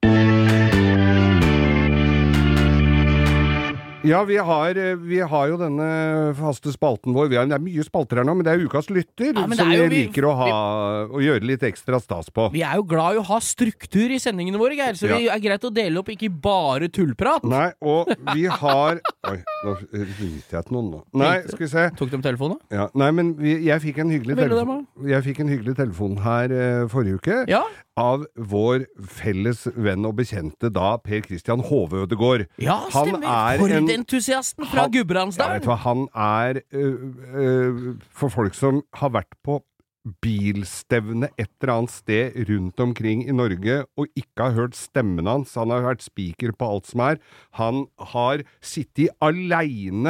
Ja, vi har, vi har jo denne faste spalten vår. Vi har, det er mye spalter her nå, men det er ukas lytter, ja, som vi liker å, ha, vi, å gjøre litt ekstra stas på. Vi er jo glad i å ha struktur i sendingene våre, Geir, så ja. Vi er greit å dele opp, ikke bare tullprat. Nei, og vi har... Oi, nå ringte jeg til noen nå. Nei, skal vi se. Tok de telefonen? Ja, nei, men vi, jeg, fikk en hyggelig telefon, jeg fikk en hyggelig telefon her uh, forrige uke. Ja. Av vår felles venn og bekjente da, Per Christian Hove Ødegård. Ja, stemmer. Ford-entusiasten fra Gudbrandsdalen. Jeg vet hva, han er uh, uh, for folk som har vært på bilstevne et eller annet sted rundt omkring i Norge og ikke har hørt stemmen hans. Han har vært speaker på alt som er. Han har sittet alene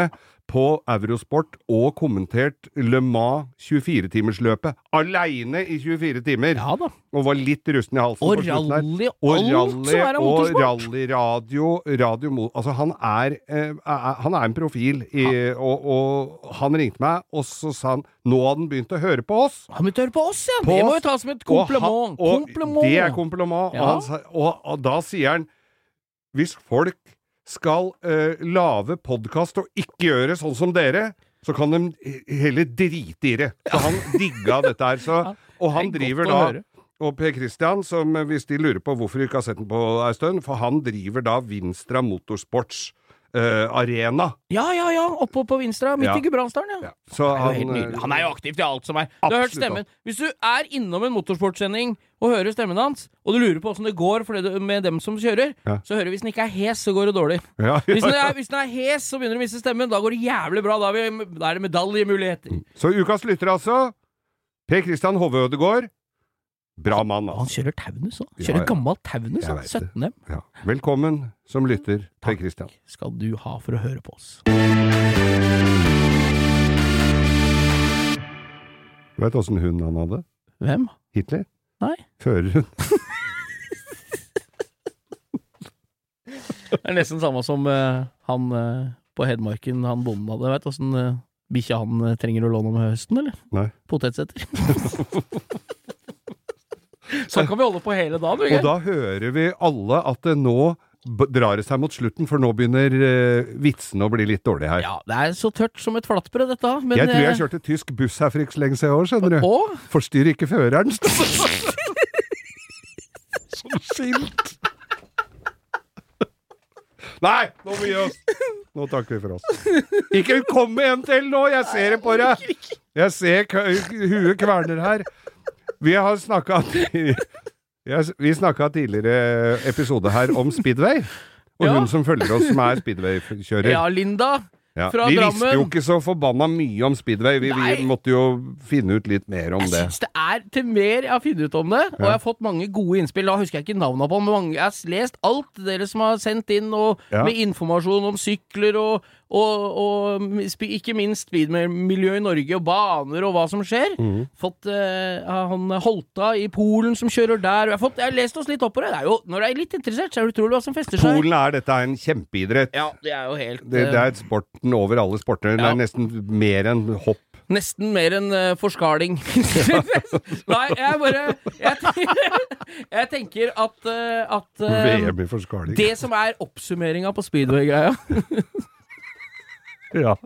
på Eurosport og kommentert Le Mans tjuefire-timersløpet alene i tjuefire timer. Ja da. Og var litt rusten i halsen. Og rally, og alt som er av motorsport. Og rally, radio, radio, altså han er, eh, han er en profil, i, og, og han ringte meg, og så sa han, nå hadde han begynt å høre på oss. Han begynte å høre på oss, ja. På det må vi ta som et kompliment. Og, han, og kompliment. det er kompliment. Ja. Og, han, og, og da sier han, hvis folk skal uh, lave podcast og ikke gjøre sånn som dere, så kan de heller drite i det. Så han digga dette her. Så, og han driver da, og Per Christian, som hvis de lurer på hvorfor de ikke har sett den på en stund, for han driver da Vinstra Motorsports Uh, arena. Ja, ja, ja, oppe på Vinstra, midt ja. I Gudbrandsdalen, ja. ja. Så han, han er jo aktiv til alt som er. Du har hørt stemmen. Hvis du er innom en motorsportsending og hører stemmen hans, og du lurer på hvordan det går for det, med dem som kjører, ja. Så hører du hvis den ikke er hes, så går det dårlig. Ja, ja, ja. Hvis, den er, hvis den er hes, så begynner du å miste stemmen, da går det jævlig bra, da er, vi, da er det medaljemuligheter. Så ukas lytter altså, Per Christian Hove Ødegård, bra mann, altså. Han kjører Taunus også. Kjører ja, gammelt Taunus, sytten dem. Ja. Velkommen som lytter, Per Christian. Skal du ha for å høre på oss. Vet du hvordan hund han hadde? Hvem? Hitler? Nei. Førerhund. Det er nesten samme som uh, han uh, på Hedmarken, han bonden hadde. Vet du hvordan uh, bikkja han uh, trenger å låne med høsten, eller? Nei. Potetsetter. Sånn kan vi holde på hele dagen. Og da hører vi alle at det nå drar det seg mot slutten, for nå begynner uh, vitsen å bli litt dårlig her. Ja, det er så tørt som et flatbrød, dette. Men, jeg tror jeg kjørte tysk buss her for ikke så lenge siden år, skjønner du. Og? Forstyrr ikke føreren. Som skilt. Nei, nå må vi gi oss. Nå takker vi for oss. Ikke kom med en til nå, jeg ser det på deg. Jeg ser huet kverner her. Vi har snakket vi snakket tidligere episode her om Speedway, og ja. Hun som følger oss som er Speedway-kjører. Ja, Linda ja. Fra vi Drammen. Vi visste jo ikke så forbanna mye om Speedway, vi, vi måtte jo finne ut litt mer om jeg det. Jeg synes det er til mer jeg har funnet ut om det, og ja. Jeg har fått mange gode innspill, da husker jeg ikke navnet på, men mange, jeg har lest alt dere som har sendt inn, og ja. Med informasjon om sykler, og, og, og ikke minst speedmiljø i Norge, og baner, og hva som skjer. Mm. Fått uh, han Holta i Polen som kjører der, og jeg har, fått, jeg har lest oss litt opp på det. Det er jo, når jeg er litt interessert, så er det utrolig hva som fester seg. Polen er dette en kjempeidrett. Ja, det er jo helt... Det, det er sporten over alle sporter. Ja. Det er nesten mer enn hopp. Nesten mer enn uh, forskaling. Nei, jeg bare jeg, jeg tenker at, uh, at uh, V M i forskaling. Det som er oppsummeringen på Speedway-greia ja.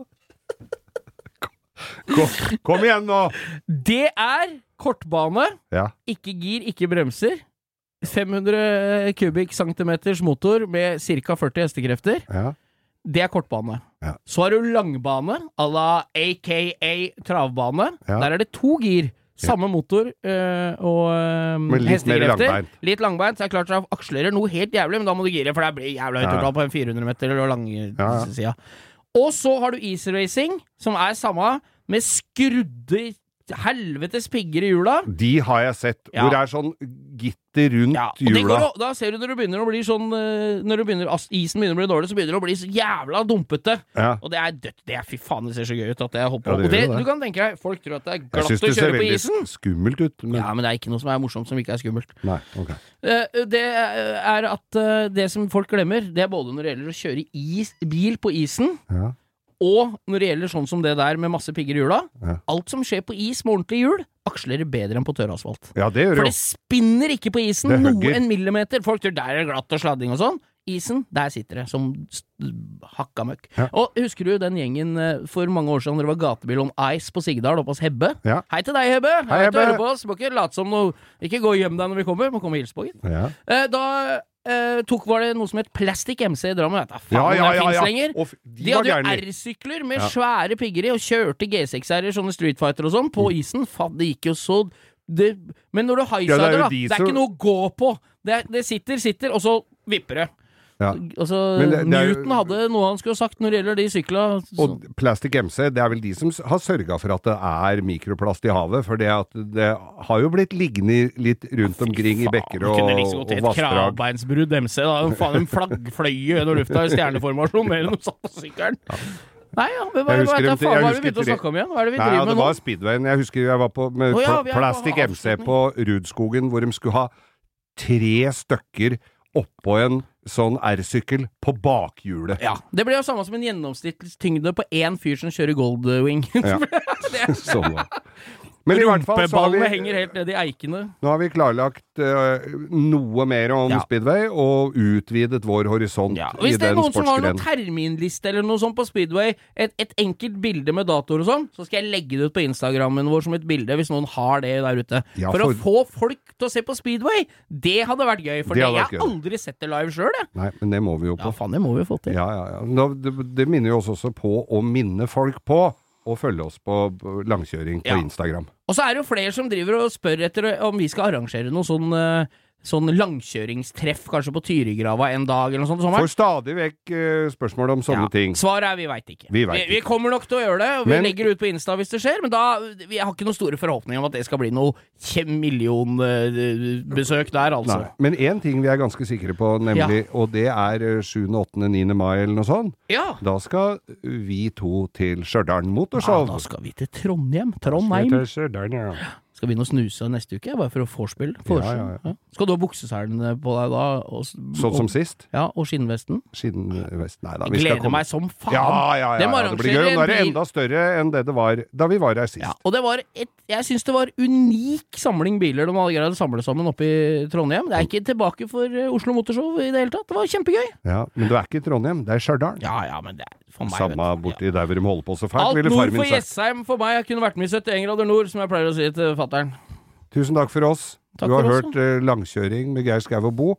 Kom, kom igjen nå. Det er kortbane, ja. Ikke gir, ikke bremser, fem hundre kubikk centimeters motor med cirka førti hestekrefter. Ja. Det er kortbane. Ja. Så har du langbane, à la A K A travbane. Ja. Der er det to gir. Samme motor øh, og øh, hestekrefter. Litt langbeint. Så er det klart at det akselerer noe helt jævlig, men da må du gire, for det blir jævla høyt ja. På en fire hundre meter og lang ja. Sida. Og så har du Easy Racing, som er samme, med skrudde helvetes pigger i hjula. De har jeg sett, ja. Hvor det er sånn gitter rundt ja. hjula. Går, da ser du når du begynner å bli sånn, når du begynner, isen begynner å bli dårlig, så begynner det å bli så jævla dumpete. Ja. Og det er dødt. Det er fy faen, det ser så gøy ut at jeg hopper ja, opp. Og det, det. Du kan tenke deg, folk tror at det er glatt å kjøre på isen. Jeg synes det ser veldig skummelt ut. Men... Ja, men det er ikke noe som er morsomt som ikke er skummelt. Nei, ok. Det er at det som folk glemmer, det er både når det gjelder å kjøre is, bil på isen, ja. Og når det gjelder sånn som det der med masse pigger i hjula, ja. Alt som skjer på is med ordentlig hjul, akselerer bedre enn på tørr asfalt. Ja, det gjør det. For det spinner ikke på isen noe en millimeter. Folk tror der er det glatt og sladding og sånn. Isen, der sitter det som hakka møkk. Ja. Og husker du den gjengen for mange år siden, det var gatebil on ice på Sigdal oppe hos Hebbe? Ja. Hei til deg, Hebbe! Hei, Hebbe! Hør på oss. Må ikke late som noe. Ikke gå og gjem deg når vi kommer, må komme og hilse på, gitt. Ja. Da Uh, tok var det noe som het Plastic M C i Drammen. Vet du, faen, ja, ja, ja, ja. Lenger. Og de, de hadde jo R-sykler med ja. Svære pigger i og kjørte G seks R-er, sånne Street Fighter og sånn, på mm. isen. Faen, det gikk jo så det, men når du highsider, ja, det, da, de det er som... ikke noe å gå på. Det, det sitter, sitter, og så vipper det. Ja. Altså, det, det er, Newton hadde noe han skulle ha sagt når det gjelder de sykla. Og Plastic M C, det er vel de som har sørget for at det er mikroplast i havet, for det, at det har jo blitt liggende litt rundt omkring i bekker og, og, liksom og vassdrag. Kravbeinsbrudd M C, da. Faen, en flagg fløy gjennom lufta i stjerneformasjon mer enn de satt på sykkelen. Ja. Nei, ja, men hva, hva, hva, faen, hva er det vi begynte å snakke om igjen? Hva er det vi Nei, driver ja, med nå? det var Speedwayen. Jeg husker jeg var på med oh, ja, pl Plastic M C på Rudskogen, hvor de skulle ha tre stykker oppå en sånn R-sykkel på bakhjulet. Ja, det ble jo samme som en gjennomsnittstyngde på en fyr som kjører Goldwing. Ja, sånn var Men i hvert fall så har vi, henger helt ned i eikene. Nå har vi klarlagt uh, noe mer om ja. Speedway og utvidet vår horisont ja. I den sportsgrenen. Hvis det er noen som har noen terminliste eller noe sånt på Speedway, et, et enkelt bilde med datoer og sånn, så skal jeg legge det ut på Instagrammen vår som et bilde hvis noen har det der ute. Ja, for... for å få folk til å se på Speedway, det hadde vært gøy, for det, det jeg har aldri sett det live selv, jeg. Nei, men det må vi jo på. Ja, faen, det må vi jo få til. Ja, ja, ja. Nå, det, det minner jo oss også på å minne folk på og følge oss på langkjøring på ja. Instagram. Og så er det jo flere som driver og spør etter om vi skal arrangere noe sånn, sånn langkjøringstreff, kanskje på Tyrigrava en dag eller noe sånt. Får stadig vekk uh, spørsmål om sånne ja. Ting. Svaret er vi vet ikke. Vi, vet vi, vi kommer nok til å gjøre det, og vi men, legger ut på Insta hvis det skjer, men da, vi har ikke noen store forhåpninger om at det skal bli noe millionbesøk uh, der, altså. Nei. Men en ting vi er ganske sikre på, nemlig, ja. Og det er sjuende, åttende, niende mai eller noe sånt. Ja. Da skal vi to til Stjørdal Motorshow. Ja, da skal vi til Trondheim. Trondheim. Til Stjørdal, ja. Skal vi inn og snuse neste uke, bare for å vorspiel. Ja, ja, ja. Skal du ha bukseselen på deg da? Og, sånn som sist? Ja, og skinnvesten. Skinnvesten, nei da. Vi gleder komme... meg som faen. Ja, ja, ja, ja. Det blir gøy. Nå er det enda større enn det det var da vi var her sist. Ja, og det var et, jeg synes det var unik samling biler de hadde greid å samle sammen oppe i Trondheim. Det er ikke tilbake for Oslo Motorshow i det hele tatt. Det var kjempegøy. Ja, men du er ikke i Trondheim, det er Stjørdal. Ja, ja, men det er for meg. Samme borti der hvor de holder på så fælt. Alt nord for Jessheim for meg. Jeg kunne vært med i syttien grader nord, som jeg pleier å si til fatteren. Tusen takk for oss. Takk du har hørt uh, langkjøring med Geir Skau og Bo.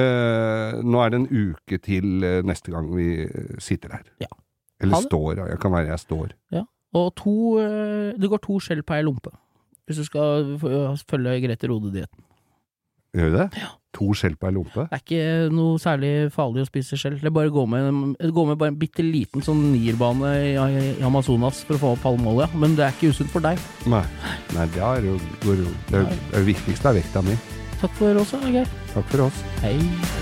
Uh, nå er det en uke til uh, neste gang vi uh, sitter her. Ja. Eller står. Jeg kan være jeg står. Ja. Og to, uh, det går to skjell på ei lompe. Hvis du skal uh, følge Grete Rode-dietten. Gjør du det? Ja. To skjell på ei lompe? Det er ikke noe særlig farlig å spise skjell. Det er bare å gå med, gå med bare en bitte liten sånn nirbane i, i Amazonas for å få opp palmeolje. Men det er ikke usunt for deg. Nei, Nei det er jo det, det, det viktigste er vekta mi. Takk for oss, Geir. Takk for oss. Hei.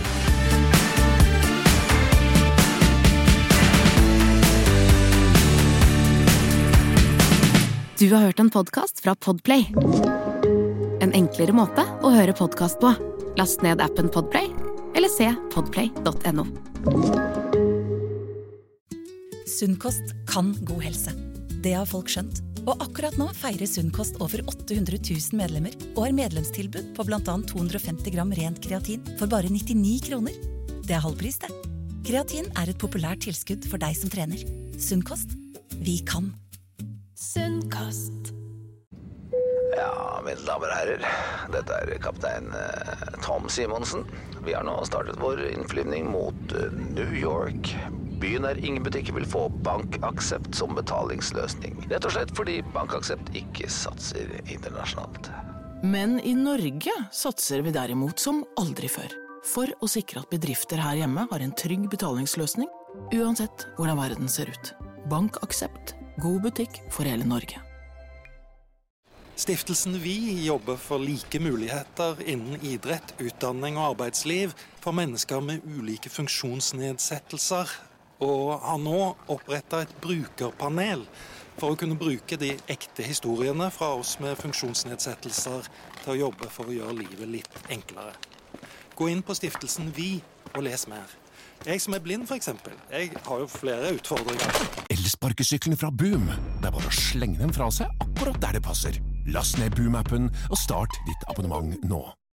Du har hørt en podcast fra Podplay. En enklere måte å høre podcast på. Last ned appen Podplay, eller se podplay punktum no. Sunnkost kan god helse. Det har folk skjønt. Og akkurat nå feirer Sunnkost over åtte hundre tusen medlemmer, og har medlemstilbud på blant annet to hundre og femti gram rent kreatin for bare nittini kroner. Det er halvpris, det. Kreatin er et populært tilskudd for deg som trener. Sunnkost. Vi kan. Sunnkost. Ja, mine damer og herrer, dette er kaptein eh, Tom Simonsen. Vi har nå startet vår innflyvning mot eh, New York. Byen der ingen butikker vil få bankaksept som betalingsløsning. Rett og slett fordi bankaksept ikke satser internasjonalt. Men i Norge satser vi derimot som aldri før. For å sikre at bedrifter her hjemme har en trygg betalingsløsning, uansett hvordan verden ser ut. Bankaksept. God butikk for hele Norge. Stiftelsen Vi jobber for like muligheter innen idrett, utdanning og arbeidsliv for mennesker med ulike funksjonsnedsettelser, og har nå opprettet et brukerpanel for å kunne bruke de ekte historiene fra oss med funksjonsnedsettelser til å jobbe for å gjøre livet litt enklere. Gå inn på Stiftelsen Vi og les mer. Jeg som er blind, for eksempel, jeg har jo flere utfordringer. Elsparkesyklene fra Boom. Det er bare å slenge dem fra seg akkurat der det passer. Last ned Boom-appen og start ditt abonnement nå.